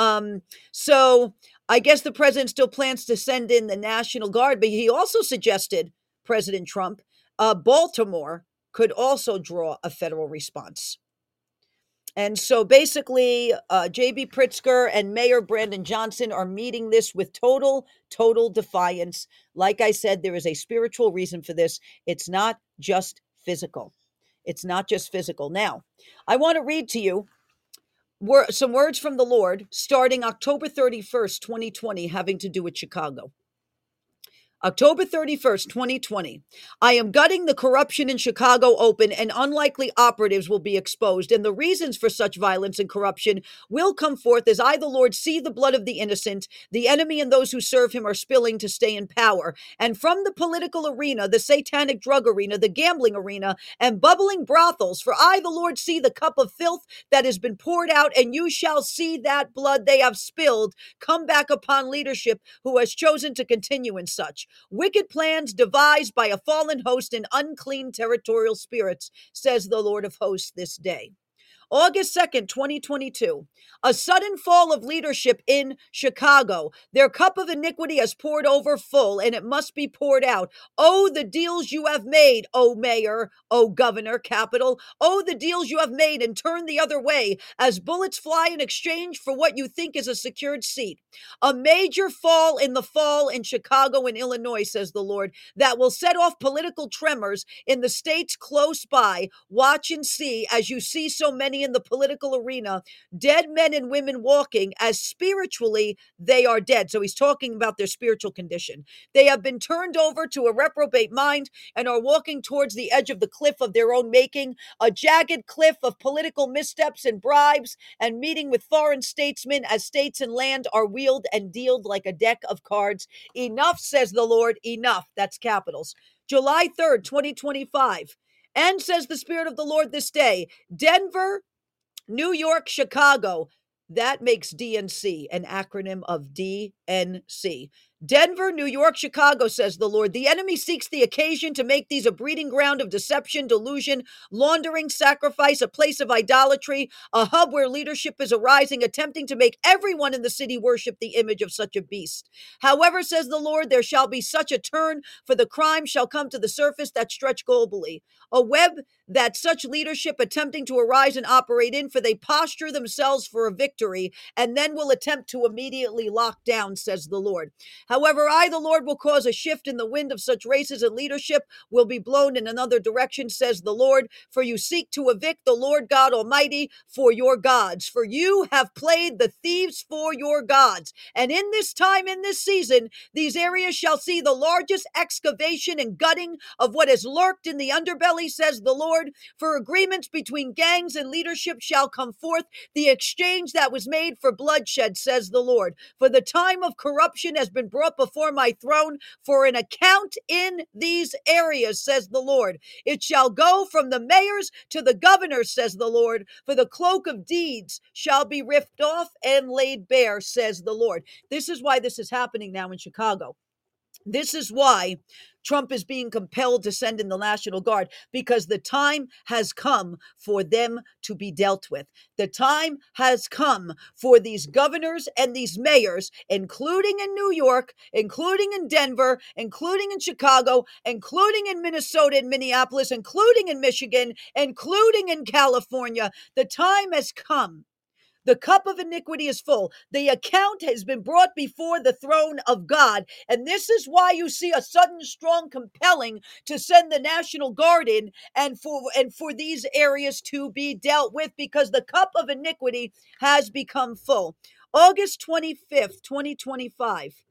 So I guess the president still plans to send in the National Guard, but he also suggested, President Trump, Baltimore could also draw a federal response. And so basically, J.B. Pritzker and Mayor Brandon Johnson are meeting this with total defiance. Like I said, there is a spiritual reason for this. It's not just physical. It's not just physical. Now, I want to read to you some words from the Lord starting October 31st, 2020, having to do with Chicago. October 31st, 2020. I am gutting the corruption in Chicago open, and unlikely operatives will be exposed, and the reasons for such violence and corruption will come forth as I, the Lord, see the blood of the innocent. The enemy and those who serve him are spilling to stay in power. And from the political arena, the satanic drug arena, the gambling arena, and bubbling brothels, for I, the Lord, see the cup of filth that has been poured out, and you shall see that blood they have spilled come back upon leadership who has chosen to continue in such wicked plans devised by a fallen host and unclean territorial spirits, says the Lord of hosts this day. August 2nd, 2022. A sudden fall of leadership in Chicago. Their cup of iniquity has poured over full, and it must be poured out. Oh, the deals you have made, oh mayor, oh governor, capital. Oh, the deals you have made and turned the other way as bullets fly in exchange for what you think is a secured seat. A major fall in Chicago and Illinois, says the Lord, that will set off political tremors in the states close by. Watch and see as you see so many in the political arena, dead men and women walking as spiritually they are dead. So he's talking about their spiritual condition. They have been turned over to a reprobate mind and are walking towards the edge of the cliff of their own making, a jagged cliff of political missteps and bribes and meeting with foreign statesmen as states and land are wheeled and dealed like a deck of cards. Enough, says the Lord, enough. That's capitals. July 3rd, 2025. And says the Spirit of the Lord this day, Denver, New York, Chicago. That makes DNC, an acronym of DNC. Denver, New York, Chicago, says the Lord. The enemy seeks the occasion to make these a breeding ground of deception, delusion, laundering, sacrifice, a place of idolatry, a hub where leadership is arising, attempting to make everyone in the city worship the image of such a beast. However, says the Lord, there shall be such a turn, for the crime shall come to the surface that stretch globally. A web that such leadership attempting to arise and operate in, for they posture themselves for a victory and then will attempt to immediately lock down, says the Lord. However, I, the Lord, will cause a shift in the wind of such races, and leadership will be blown in another direction, says the Lord. For you seek to evict the Lord God Almighty for your gods, for you have played the thieves for your gods. And in this time, in this season, these areas shall see the largest excavation and gutting of what has lurked in the underbelly, says the Lord. For agreements between gangs and leadership shall come forth, the exchange that was made for bloodshed, says the Lord. For the time of corruption has been brought before my throne for an account in these areas, says the Lord. It shall go from the mayors to the governors, says the Lord, for the cloak of deeds shall be ripped off and laid bare, says the Lord. This is why this is happening now in Chicago. This is why Trump is being compelled to send in the National Guard, because the time has come for them to be dealt with. The time has come for these governors and these mayors, including in New York, including in Denver, including in Chicago, including in Minnesota and Minneapolis, including in Michigan, including in California. The time has come. The cup of iniquity is full. The account has been brought before the throne of God. And this is why you see a sudden, strong compelling to send the National Guard in and for these areas to be dealt with, because the cup of iniquity has become full. August 25th, 2025.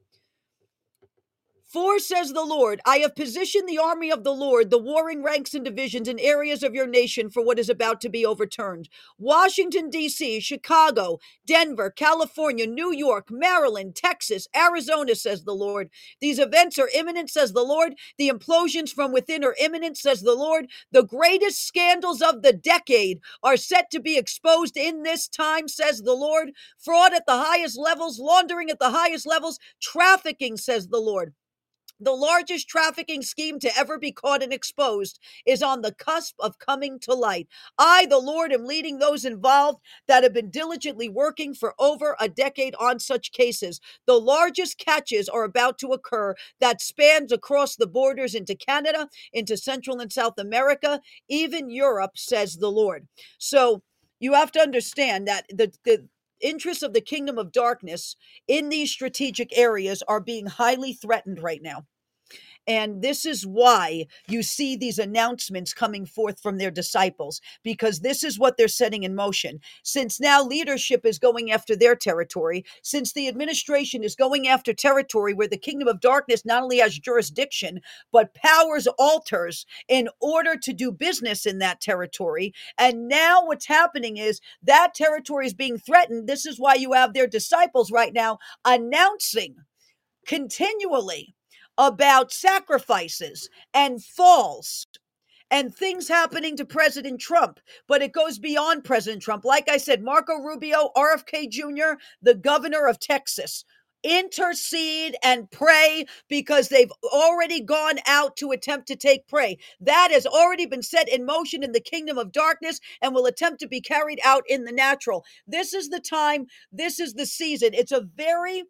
For, says the Lord, I have positioned the army of the Lord, the warring ranks and divisions in areas of your nation for what is about to be overturned. Washington, D.C., Chicago, Denver, California, New York, Maryland, Texas, Arizona, says the Lord. These events are imminent, says the Lord. The implosions from within are imminent, says the Lord. The greatest scandals of the decade are set to be exposed in this time, says the Lord. Fraud at the highest levels, laundering at the highest levels, trafficking, says the Lord. The largest trafficking scheme to ever be caught and exposed is on the cusp of coming to light. I, the Lord, am leading those involved that have been diligently working for over a decade on such cases. The largest catches are about to occur that spans across the borders into Canada, into Central and South America, even Europe, says the Lord. So you have to understand that the interests of the kingdom of darkness in these strategic areas are being highly threatened right now. And this is why you see these announcements coming forth from their disciples, because this is what they're setting in motion. Since now leadership is going after their territory, since the administration is going after territory where the kingdom of darkness not only has jurisdiction, but powers altars in order to do business in that territory. And now what's happening is that territory is being threatened. This is why you have their disciples right now announcing continually about sacrifices and falls and things happening to President Trump, but it goes beyond President Trump. Like I said, Marco Rubio, RFK Jr., the governor of Texas, intercede and pray, because they've already gone out to attempt to take prey. That has already been set in motion in the kingdom of darkness and will attempt to be carried out in the natural. This is the time, this is the season. It's a very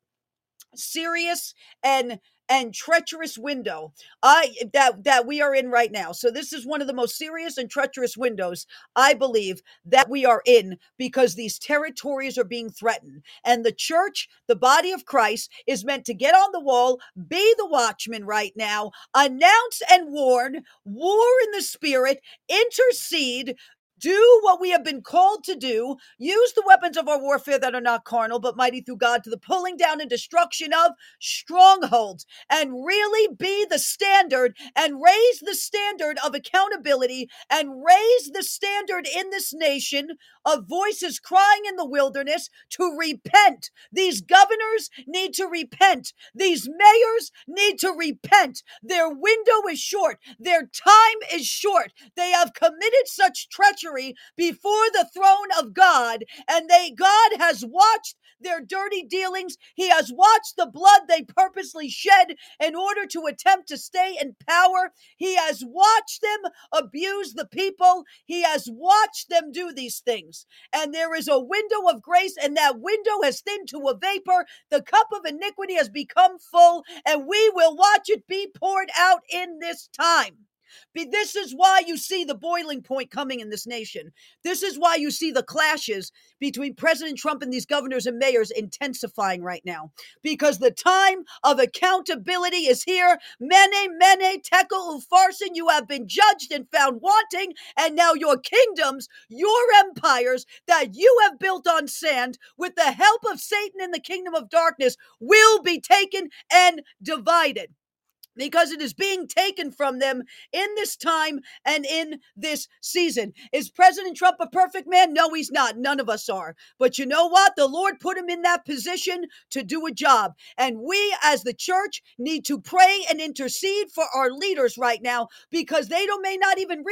serious and treacherous window that we are in right now. So this is one of the most serious and treacherous windows, I believe, that we are in, because these territories are being threatened, and the church, the body of Christ, is meant to get on the wall, be the watchman right now, announce and warn, war in the spirit, intercede, do what we have been called to do, use the weapons of our warfare that are not carnal, but mighty through God to the pulling down and destruction of strongholds, and really be the standard and raise the standard of accountability and raise the standard in this nation of voices crying in the wilderness to repent. These governors need to repent. These mayors need to repent. Their window is short. Their time is short. They have committed such treachery before the throne of God, and God has watched their dirty dealings. He has watched the blood they purposely shed in order to attempt to stay in power. He has watched them abuse the people. He has watched them do these things. And there is a window of grace, and that window has thinned to a vapor. The cup of iniquity has become full, and we will watch it be poured out in this time. This is why you see the boiling point coming in this nation. This is why you see the clashes between President Trump and these governors and mayors intensifying right now, because the time of accountability is here. Mene, mene, tekel, upharsin, you have been judged and found wanting, and now your kingdoms, your empires that you have built on sand with the help of Satan in the kingdom of darkness will be taken and divided, because it is being taken from them in this time and in this season. Is President Trump a perfect man? No, he's not. None of us are. But you know what? The Lord put him in that position to do a job. And we as the church need to pray and intercede for our leaders right now, because they may not even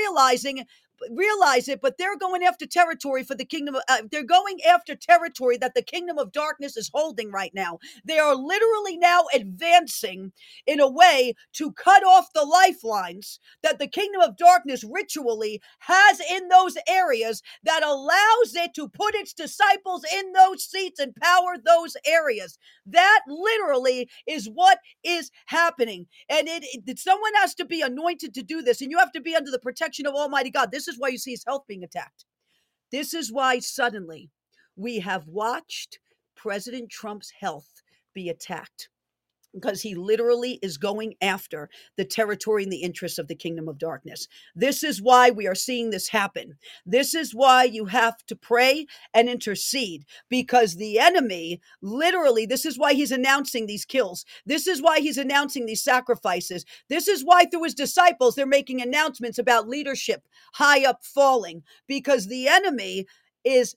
realize it, but they're going after territory for the kingdom. They're going after territory that the kingdom of darkness is holding right now. They are literally now advancing in a way to cut off the lifelines that the kingdom of darkness ritually has in those areas, that allows it to put its disciples in those seats and power those areas. That literally is what is happening. And someone has to be anointed to do this, and you have to be under the protection of Almighty God. This is why you see his health being attacked. This is why suddenly we have watched President Trump's health be attacked, because he literally is going after the territory and the interests of the kingdom of darkness. This is why we are seeing this happen. This is why you have to pray and intercede, because the enemy, literally, this is why he's announcing these kills. This is why he's announcing these sacrifices. This is why through his disciples, they're making announcements about leadership high up falling, because the enemy is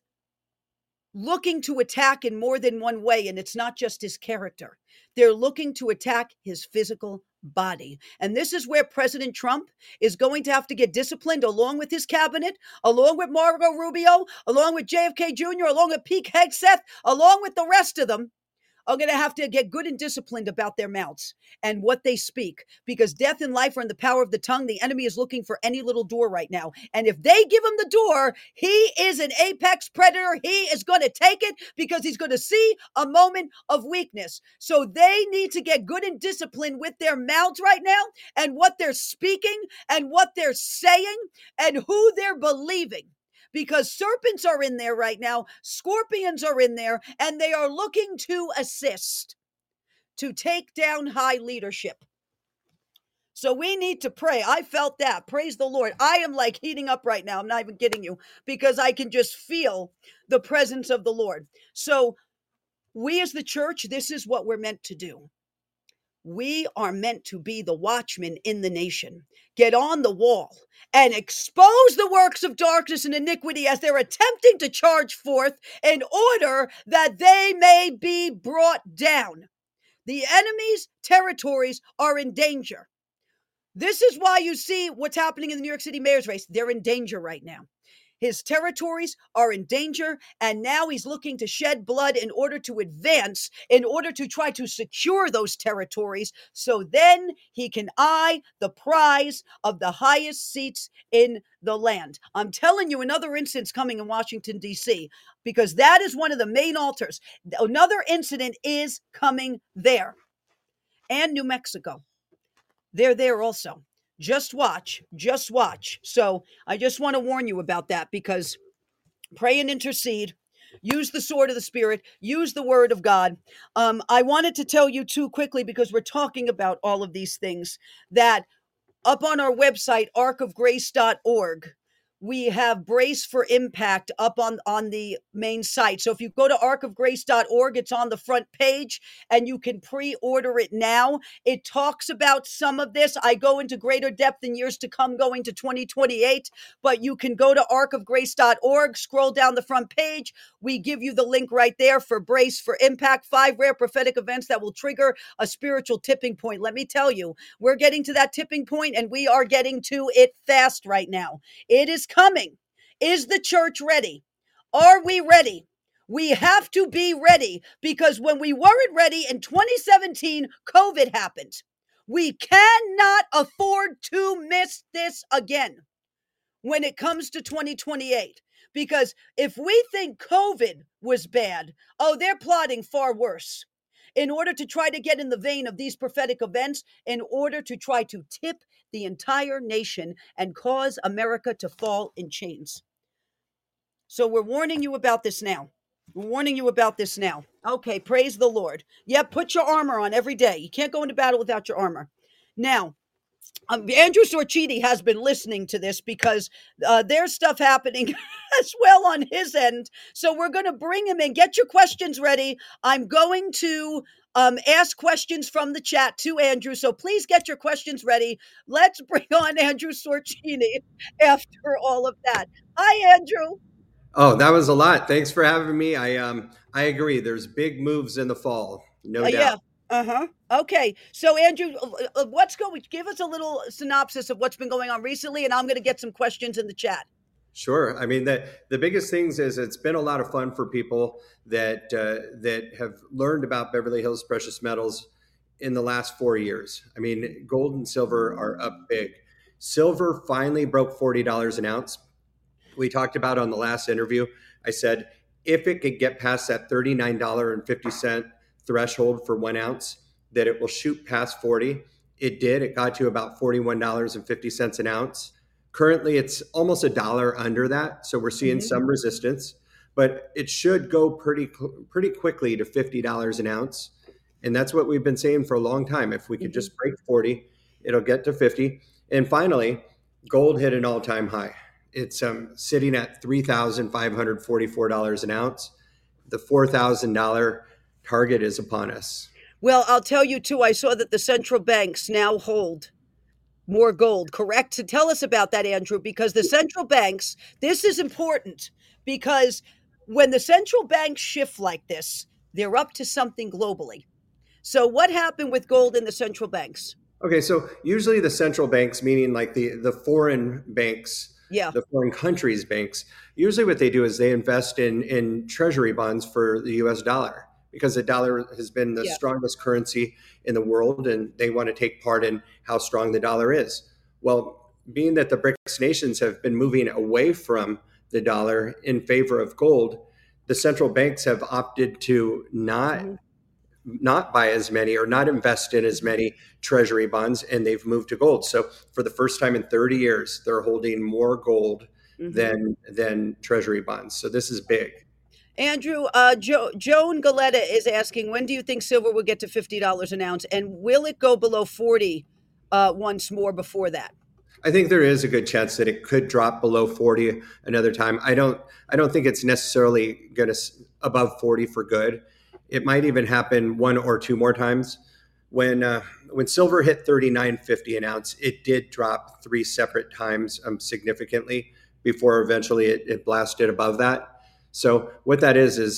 looking to attack in more than one way, and it's not just his character. They're looking to attack his physical body. And this is where President Trump is going to have to get disciplined, along with his cabinet, along with Marco Rubio, along with JFK Jr., along with Pete Hegseth, along with the rest of them, are going to have to get good and disciplined about their mouths and what they speak, because death and life are in the power of the tongue. The enemy is looking for any little door right now. And if they give him the door, he is an apex predator. He is going to take it, because he's going to see a moment of weakness. So they need to get good and disciplined with their mouths right now, and what they're speaking and what they're saying and who they're believing. Because serpents are in there right now, scorpions are in there, and they are looking to assist, to take down high leadership. So we need to pray. I felt that. Praise the Lord. I am like heating up right now. I'm not even kidding you, because I can just feel the presence of the Lord. So we as the church, this is what we're meant to do. We are meant to be the watchmen in the nation. Get on the wall and expose the works of darkness and iniquity as they're attempting to charge forth, in order that they may be brought down. The enemy's territories are in danger. This is why you see what's happening in the New York City mayor's race. They're in danger right now. His territories are in danger, and now he's looking to shed blood in order to advance, in order to try to secure those territories, so then he can eye the prize of the highest seats in the land. I'm telling you, another incident's coming in Washington, D.C., because that is one of the main altars. Another incident is coming there. And New Mexico. They're there also. Just watch. Just watch. So I just want to warn you about that, because pray and intercede. Use the sword of the Spirit. Use the word of God. I wanted to tell you too quickly, because we're talking about all of these things, that up on our website, arcofgrace.org, we have Brace for Impact up on the main site. So if you go to arcofgrace.org, it's on the front page, and you can pre-order it now. It talks about some of this. I go into greater depth in years to come, going to 2028, but you can go to arcofgrace.org, scroll down the front page. We give you the link right there for Brace for Impact, 5 rare prophetic events that will trigger a spiritual tipping point. Let me tell you, we're getting to that tipping point, and we are getting to it fast right now. It is coming. Is the church ready? Are we ready? We have to be ready, because when we weren't ready in 2017, COVID happened. We cannot afford to miss this again when it comes to 2028. Because if we think COVID was bad, oh, they're plotting far worse in order to try to get in the vein of these prophetic events, in order to try to tip the entire nation and cause America to fall in chains. So we're warning you about this now. We're warning you about this now. Okay, praise the Lord. Yeah, put your armor on every day. You can't go into battle without your armor. Now, Andrew Sorchini has been listening to this, because there's stuff happening as well on his end. So we're going to bring him in. Get your questions ready. I'm going to ask questions from the chat to Andrew. So please get your questions ready. Let's bring on Andrew Sorchini after all of that. Hi, Andrew. Oh, that was a lot. Thanks for having me. I agree. There's big moves in the fall, no Yeah. doubt. Uh-huh. Okay. So Andrew, what's going? Give us a little synopsis of what's been going on recently, and I'm going to get some questions in the chat. Sure. I mean, the biggest things is it's been a lot of fun for people that have learned about Beverly Hills Precious Metals in the last 4 years. I mean, gold and silver are up big. Silver finally broke $40 an ounce. We talked about on the last interview. I said if it could get past that $39.50 threshold for 1 ounce, that it will shoot past 40. It did. It got to about $41.50 an ounce. Currently, it's almost a dollar under that, so we're seeing Mhm. some resistance, but it should go pretty quickly to $50 an ounce, and that's what we've been saying for a long time. If we could Mhm. just break 40, it'll get to 50. And finally, gold hit an all-time high. It's sitting at $3,544 an ounce. The $4,000 target is upon us. Well, I'll tell you too, I saw that the central banks now hold more gold, correct? To tell us about that, Andrew, because the central banks, this is important, because when the central banks shift like this, they're up to something globally. So what happened with gold in the central banks? Okay, so usually the central banks, meaning like the foreign banks, Yeah. the foreign countries' banks, usually what they do is they invest in treasury bonds for the US dollar, because the dollar has been the Yeah. strongest currency in the world, and they want to take part in how strong the dollar is. Well, being that the BRICS nations have been moving away from the dollar in favor of gold, the central banks have opted to Mhm. not buy as many or not invest in as Mhm. many treasury bonds, and they've moved to gold. So for the first time in 30 years, they're holding more gold Mhm. than treasury bonds. So this is big. Andrew, Joan Galetta is asking, when do you think silver will get to $50 an ounce, and will it go below 40 once more before that? I think there is a good chance that it could drop below 40 another time. I don't think it's necessarily going to above 40 for good. It might even happen one or two more times. When silver hit 39.50 an ounce, it did drop three separate times significantly before eventually it blasted above that. So what that is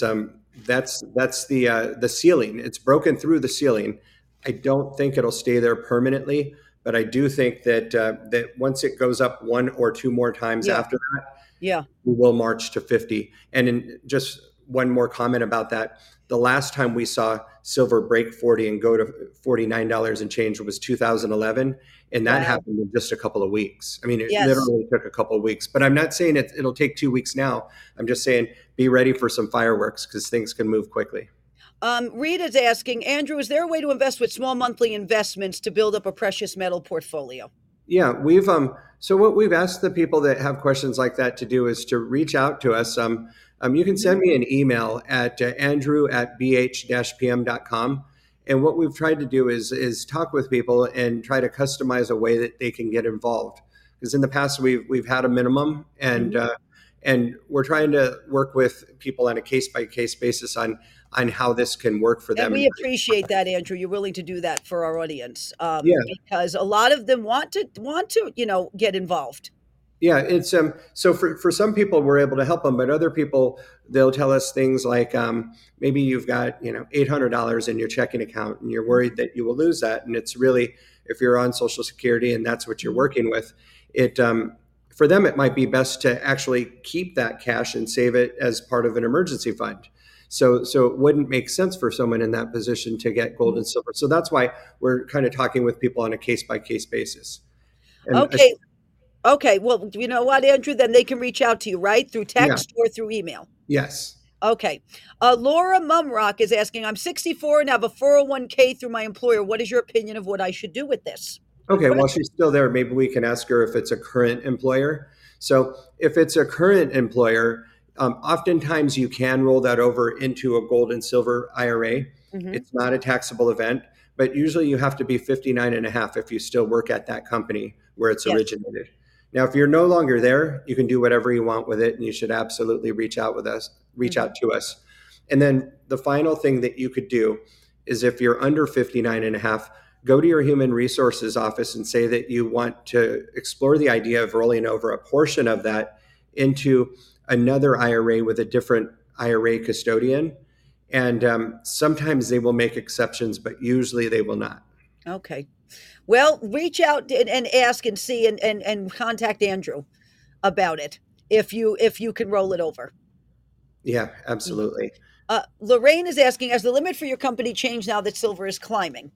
that's the ceiling. It's broken through the ceiling. I don't think it'll stay there permanently, but I do think that that once it goes up one or two more times Yeah. after that, Yeah. we will march to 50. And in just one more comment about that, the last time we saw silver break 40 and go to $49 and change was 2011. And that Wow. happened in just a couple of weeks. I mean, it Yes. literally took a couple of weeks, but I'm not saying it'll take 2 weeks now. I'm just saying be ready for some fireworks because things can move quickly. Rita's asking, Andrew, is there a way to invest with small monthly investments to build up a precious metal portfolio? Yeah, we've so what we've asked the people that have questions like that to do is to reach out to us. You can send me an email at andrew@bh-pm.com. And what we've tried to do is talk with people and try to customize a way that they can get involved. Because in the past we've had a minimum, and we're trying to work with people on a case by case basis on how this can work for And them. we appreciate that, Andrew. You're willing to do that for our audience, Yeah, because a lot of them want to, get involved. yeah, it's so for some people we're able to help them, but other people they'll tell us things like maybe you've got $800 in your checking account and you're worried that you will lose that, and it's really if you're on Social Security and that's what you're working with, it for them it might be best to actually keep that cash and save it as part of an emergency fund. So it wouldn't make sense for someone in that position to get gold and silver. So that's why we're kind of talking with people on a case by case basis. And Okay. Okay. Well, you know what, Andrew? Then they can reach out to you, right? Through yeah, text or through email. yes. Okay. Laura Mumrock is asking, I'm 64 and have a 401k through my employer. What is your opinion of what I should do with this? Good Okay, while question. she's still there, maybe we can ask her if it's a current employer. So, if it's a current employer, oftentimes you can roll that over into a gold and silver IRA. Hmm. It's not a taxable event, but usually you have to be 59 and a half if you still work at that company where it's Yes. originated. Now, if you're no longer there, you can do whatever you want with it, and you should absolutely reach Hmm. out to us. And then the final thing that you could do is if you're under 59 and a half, go to your human resources office and say that you want to explore the idea of rolling over a portion of that into another IRA with a different IRA custodian. And sometimes they will make exceptions, but usually they will not. Okay. Well, reach out and ask and see and contact Andrew about it if you can roll it over. Yeah, absolutely. Lorraine is asking, has the limit for your company changed now that silver is climbing?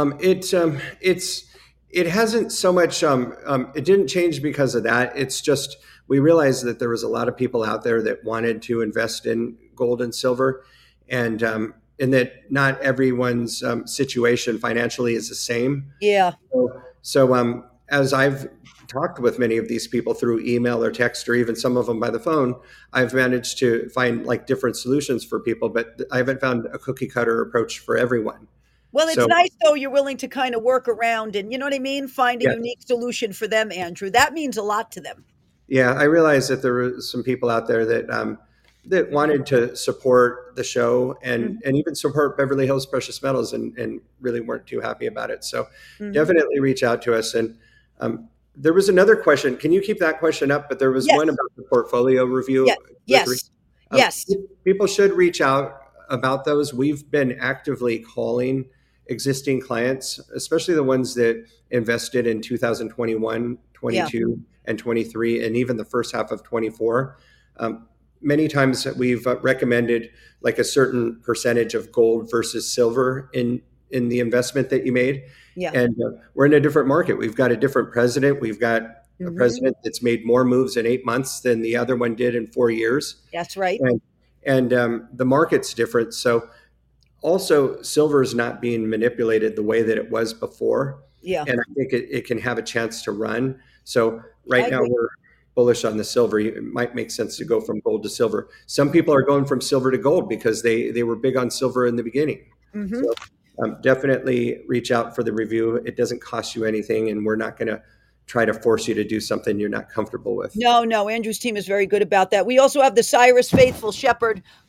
It's it hasn't so much. It didn't change because of that. It's just we realized that there was a lot of people out there that wanted to invest in gold and silver, and that not everyone's situation financially is the same. Yeah. So as I've talked with many of these people through email or text or even some of them by the phone, I've managed to find like different solutions for people, but I haven't found a cookie cutter approach for everyone. Well, it's So nice though you're willing to kind of work around and you know what I mean, find a yeah, unique solution for them, Andrew. That means a lot to them. yeah, I realized that there were some people out there that that wanted to support the show Mhm. and even support Beverly Hills Precious Metals and really weren't too happy about it. So Mhm. definitely reach out to us. And there was another question. Can you keep that question up? But there was one Yes. about the portfolio review. Yes. Yes. Um, Yes. People should reach out about those. We've been actively calling existing clients, especially the ones that invested in 2021, Yeah. 22, and 23, and even the first half of 24. Many times we've recommended like a certain percentage of gold versus silver in the investment that you made. Yeah. And we're in a different market. We've got a different president. We've got a Mhm. president that's made more moves in 8 months than the other one did in 4 years. That's right. And the market's different. So also silver is not being manipulated the way that it was before. Yeah. And I think it can have a chance to run. So I right now agree. we're bullish on the silver. It might make sense to go from gold to silver. Some people are going from silver to gold because they were big on silver in the beginning. Mhm. So definitely reach out for the review. It doesn't cost you anything, and we're not going to try to force you to do something you're not comfortable with. No, no, Andrew's team is very good about that. We also have the Cyrus Faithful Shepherd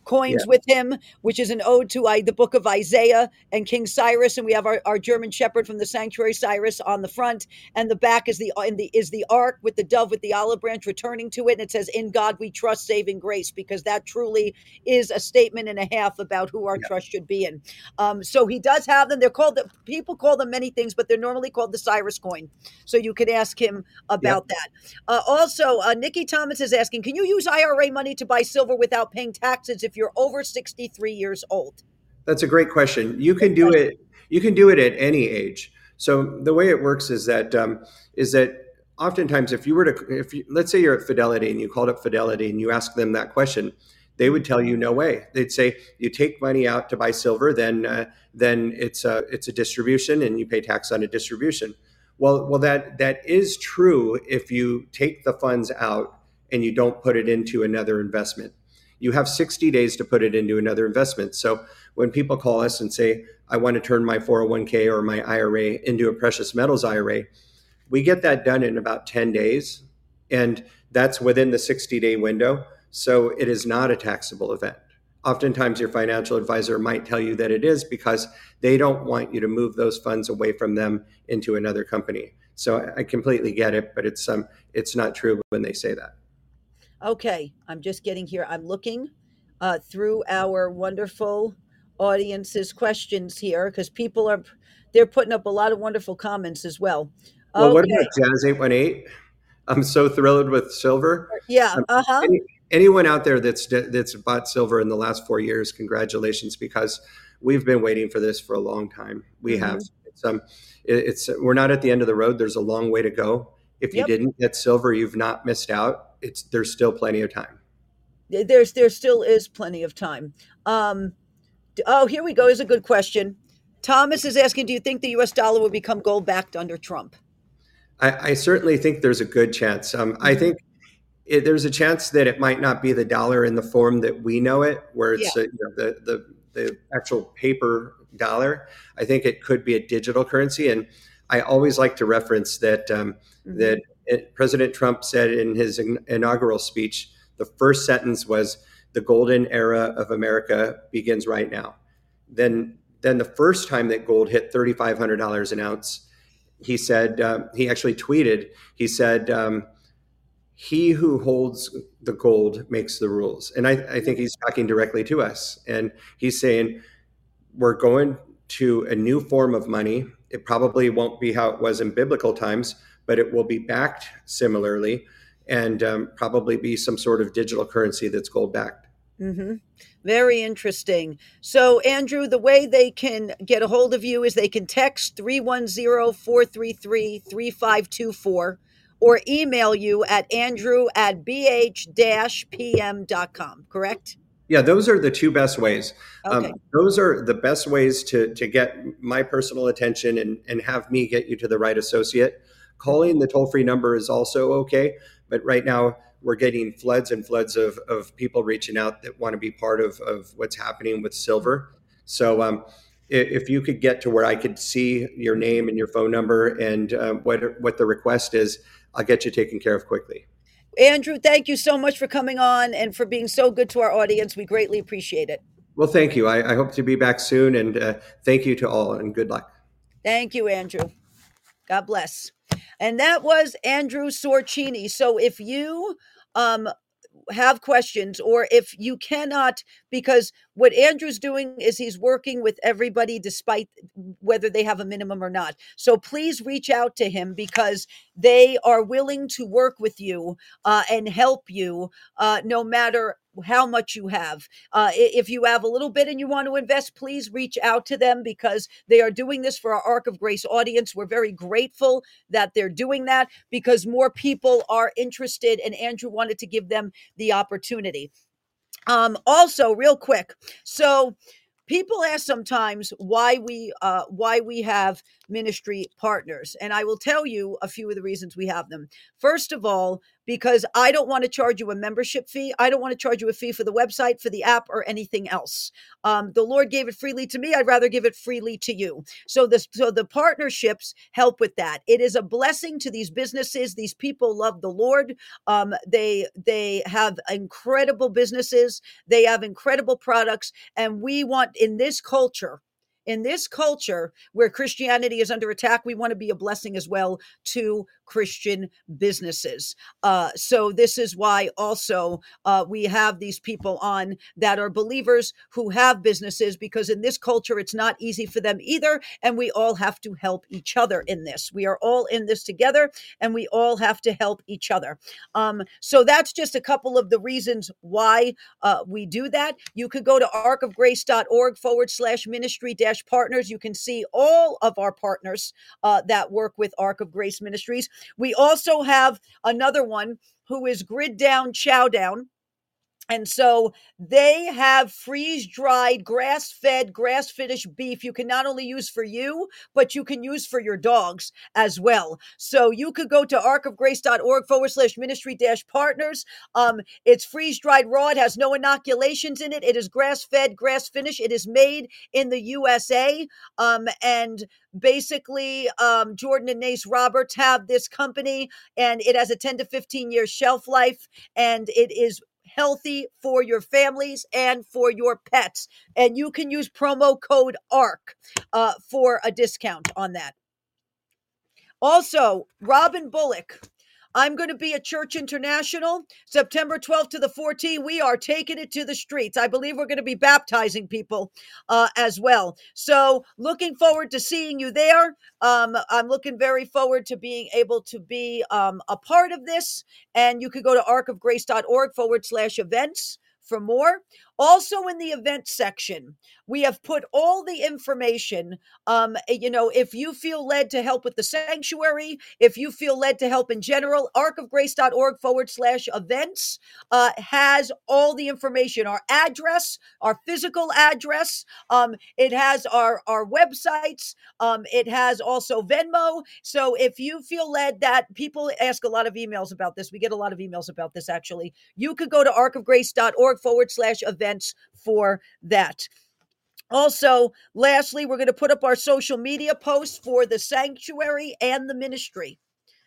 coins with him, which is an ode to the book of Isaiah and King Cyrus. And we have our German Shepherd from the Sanctuary, Cyrus, on the front, and the back is the ark with the dove with the olive branch returning to it. And it says, "In God we trust, saving grace," because that truly is a statement and a half about who our trust should be in. So he does have them. They're called, people call them many things, but they're normally called the Cyrus coin. So you could ask him about that. Also, Nikki Thomas is asking, can you use IRA money to buy silver without paying taxes if you're over 63 years old? That's a great question. You can do it. You can do it at any age. So the way it works is that oftentimes, if let's say you're at Fidelity and you called up Fidelity and you ask them that question, they would tell you no way. They'd say you take money out to buy silver, then it's a distribution and you pay tax on a distribution. Well, that is true if you take the funds out and you don't put it into another investment. You have 60 days to put it into another investment. So when people call us and say, I want to turn my 401k or my IRA into a precious metals IRA, we get that done in about 10 days. And that's within the 60-day window. So it is not a taxable event. Oftentimes your financial advisor might tell you that it is because they don't want you to move those funds away from them into another company. So I completely get it, but it's not true when they say that. Okay, I'm just getting here. I'm looking through our wonderful audience's questions here because they're putting up a lot of wonderful comments as well. Well, what Okay. about Jazz 818? I'm so thrilled with silver. Yeah. Anyone out there that's bought silver in the last 4 years, congratulations, because we've been waiting for this for a long time. We have. We're not at the end of the road. There's a long way to go. If you didn't get silver, you've not missed out. There's still plenty of time. There still is plenty of time. Here we go. Here's a good question. Thomas is asking, do you think the U.S. dollar will become gold backed under Trump? I certainly think there's a good chance. I think there's a chance that it might not be the dollar in the form that we know it, where it's the actual paper dollar. I think it could be a digital currency. And I always like to reference that President Trump said in his inaugural speech, the first sentence was, "The golden era of America begins right now." Then the first time that gold hit $3,500 an ounce, he said, he actually tweeted, he said, "He who holds the gold makes the rules." And I think he's talking directly to us. And he's saying, we're going to a new form of money. It probably won't be how it was in biblical times, but it will be backed similarly and probably be some sort of digital currency that's gold backed. Very interesting. So, Andrew, the way they can get a hold of you is they can text 310-433-3524 or email you at andrew@bh-pm.com, correct? Yeah, those are the two best ways. Okay. Those are the best ways to get my personal attention and have me get you to the right associate. Calling the toll-free number is also okay, but right now we're getting floods and floods of people reaching out that want to be part of what's happening with silver. So if you could get to where I could see your name and your phone number and what the request is, I'll get you taken care of quickly. Andrew, thank you so much for coming on and for being so good to our audience. We greatly appreciate it. Well, thank you. I hope to be back soon, and thank you to all, and good luck. Thank you, Andrew. God bless. And that was Andrew Sorcini. So if you have questions, or if you cannot, because what Andrew's doing is he's working with everybody despite whether they have a minimum or not. So please reach out to him because they are willing to work with you and help you no matter how much you have. If you have a little bit and you want to invest, please reach out to them because they are doing this for our Ark of Grace audience. We're very grateful that they're doing that because more people are interested, and Andrew wanted to give them the opportunity. Also, real quick, so people ask sometimes why we have ministry partners. And I will tell you a few of the reasons we have them. First of all, because I don't want to charge you a membership fee. I don't want to charge you a fee for the website, for the app, or anything else. The Lord gave it freely to me. I'd rather give it freely to you. So the partnerships help with that. It is a blessing to these businesses. These people love the Lord. They have incredible businesses. They have incredible products, and we want in this culture where Christianity is under attack, we want to be a blessing as well to Christian businesses. So this is why also we have these people on that are believers who have businesses, because in this culture, it's not easy for them either. And we all have to help each other in this. We are all in this together, and we all have to help each other. So that's just a couple of the reasons why we do that. You could go to arcofgrace.org/ministry-partners. You can see all of our partners that work with Ark of Grace Ministries. We also have another one who is Grid Down Chow Down. And so they have freeze-dried, grass-fed, grass-finished beef you can not only use for you, but you can use for your dogs as well. So you could go to arcofgrace.org/ministry-partners. It's freeze-dried raw. It has no inoculations in it. It is grass-fed, grass-finished. It is made in the USA. And basically, Jordan and Nace Roberts have this company, and it has a 10 to 15 year shelf life, and it is healthy for your families and for your pets. And you can use promo code ARK for a discount on that. Also, Robin Bullock. I'm going to be at Church International, September 12th to the 14th. We are taking it to the streets. I believe we're going to be baptizing people as well. So looking forward to seeing you there. I'm looking very forward to being able to be a part of this. And you could go to arcofgrace.org/events for more. Also in the event section, we have put all the information. If you feel led to help with the sanctuary, if you feel led to help in general, arcofgrace.org/events has all the information, our address, our physical address. It has our websites. It has also Venmo. So if you feel led, that people ask a lot of emails about this. We get a lot of emails about this, actually. You could go to arcofgrace.org/events for that. Also, lastly, we're going to put up our social media posts for the sanctuary and the ministry.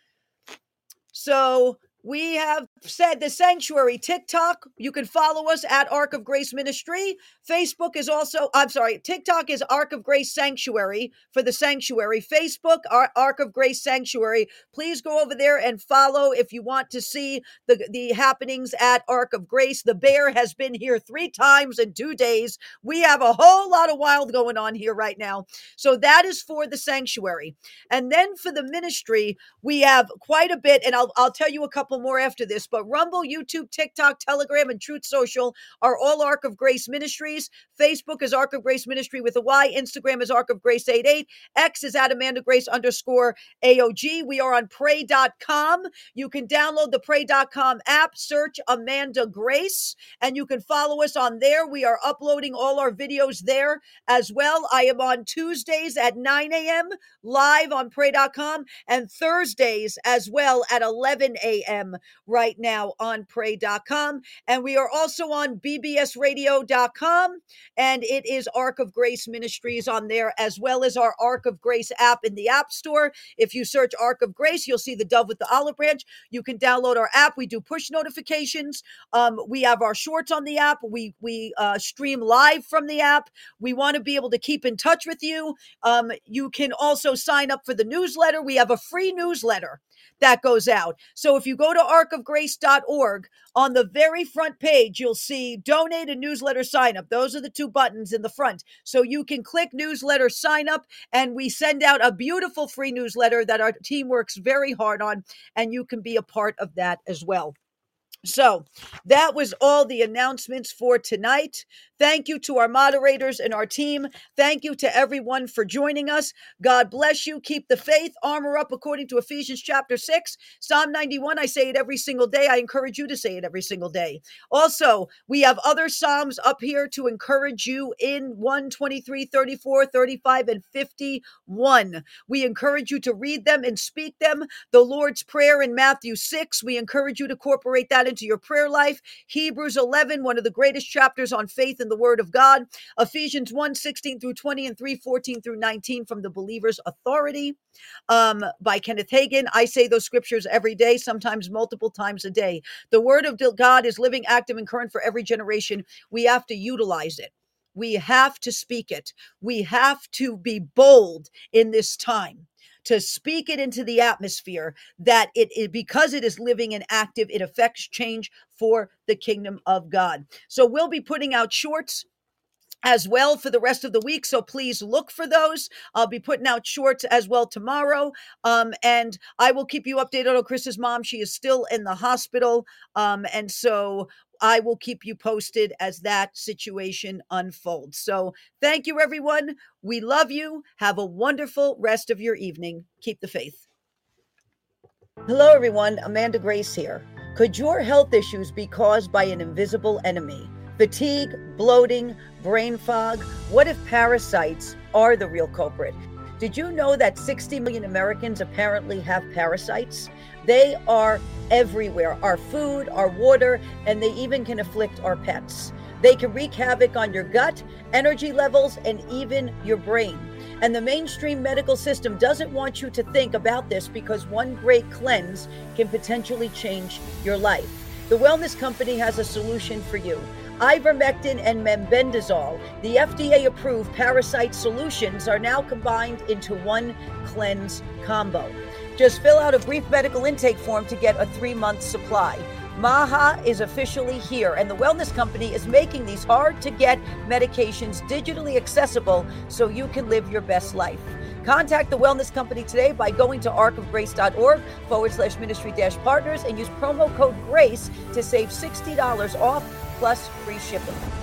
So we have said the sanctuary TikTok. You can follow us at Ark of Grace Ministry. TikTok is Ark of Grace Sanctuary for the sanctuary. Facebook, Ark of Grace Sanctuary. Please go over there and follow if you want to see the happenings at Ark of Grace. The bear has been here 3 times in 2 days. We have a whole lot of wild going on here right now. So that is for the sanctuary. And then for the ministry, we have quite a bit, and I'll tell you a couple more after this, but Rumble, YouTube, TikTok, Telegram, and Truth Social are all Ark of Grace Ministries. Facebook is Ark of Grace Ministry with a Y. Instagram is Ark of Grace 88. X is at Amanda Grace _AOG. We are on pray.com. You can download the pray.com app, search Amanda Grace, and you can follow us on there. We are uploading all our videos there as well. I am on Tuesdays at 9 a.m. live on pray.com, and Thursdays as well at 11 a.m. right now on pray.com. And we are also on bbsradio.com, and it is Ark of Grace Ministries on there, as well as our Ark of Grace app in the App Store. If you search Ark of Grace, you'll see the dove with the olive branch. You can download our app. We do push notifications. We have our shorts on the app. We stream live from the app. We want to be able to keep in touch with you. You can also sign up for the newsletter. We have a free newsletter that goes out. So if you go to arcofgrace.org, on the very front page, you'll see donate and newsletter sign up. Those are the 2 buttons in the front. So you can click newsletter sign up, and we send out a beautiful free newsletter that our team works very hard on, and you can be a part of that as well. So that was all the announcements for tonight. Thank you to our moderators and our team. Thank you to everyone for joining us. God bless you. Keep the faith, armor up according to Ephesians chapter 6. Psalm 91, I say it every single day. I encourage you to say it every single day. Also, we have other Psalms up here to encourage you in 123, 34, 35, and 51. We encourage you to read them and speak them. The Lord's Prayer in Matthew 6, we encourage you to incorporate that into your prayer life. Hebrews 11, one of the greatest chapters on faith in the Word of God. Ephesians 1, 16 through 20 and 3, 14 through 19 from the Believer's Authority by Kenneth Hagin. I say those scriptures every day, sometimes multiple times a day. The Word of God is living, active, and current for every generation. We have to utilize it. We have to speak it. We have to be bold in this time to speak it into the atmosphere that it because it is living and active, it affects change for the kingdom of God. So we'll be putting out shorts as well for the rest of the week. So please look for those. I'll be putting out shorts as well tomorrow. And I will keep you updated on Chris's mom. She is still in the hospital. And so I will keep you posted as that situation unfolds. So thank you, everyone. We love you. Have a wonderful rest of your evening. Keep the faith. Hello, everyone. Amanda Grace here. Could your health issues be caused by an invisible enemy? Fatigue, bloating, brain fog? What if parasites are the real culprit? Did you know that 60 million Americans apparently have parasites? They are everywhere, our food, our water, and they even can afflict our pets. They can wreak havoc on your gut, energy levels, and even your brain. And the mainstream medical system doesn't want you to think about this because one great cleanse can potentially change your life. The Wellness Company has a solution for you. Ivermectin and mebendazole, the FDA-approved parasite solutions, are now combined into one cleanse combo. Just fill out a brief medical intake form to get a 3-month supply. MAHA is officially here, and the Wellness Company is making these hard-to-get medications digitally accessible so you can live your best life. Contact the Wellness Company today by going to arkofgrace.org/ministry-partners and use promo code GRACE to save $60 off plus free shipping.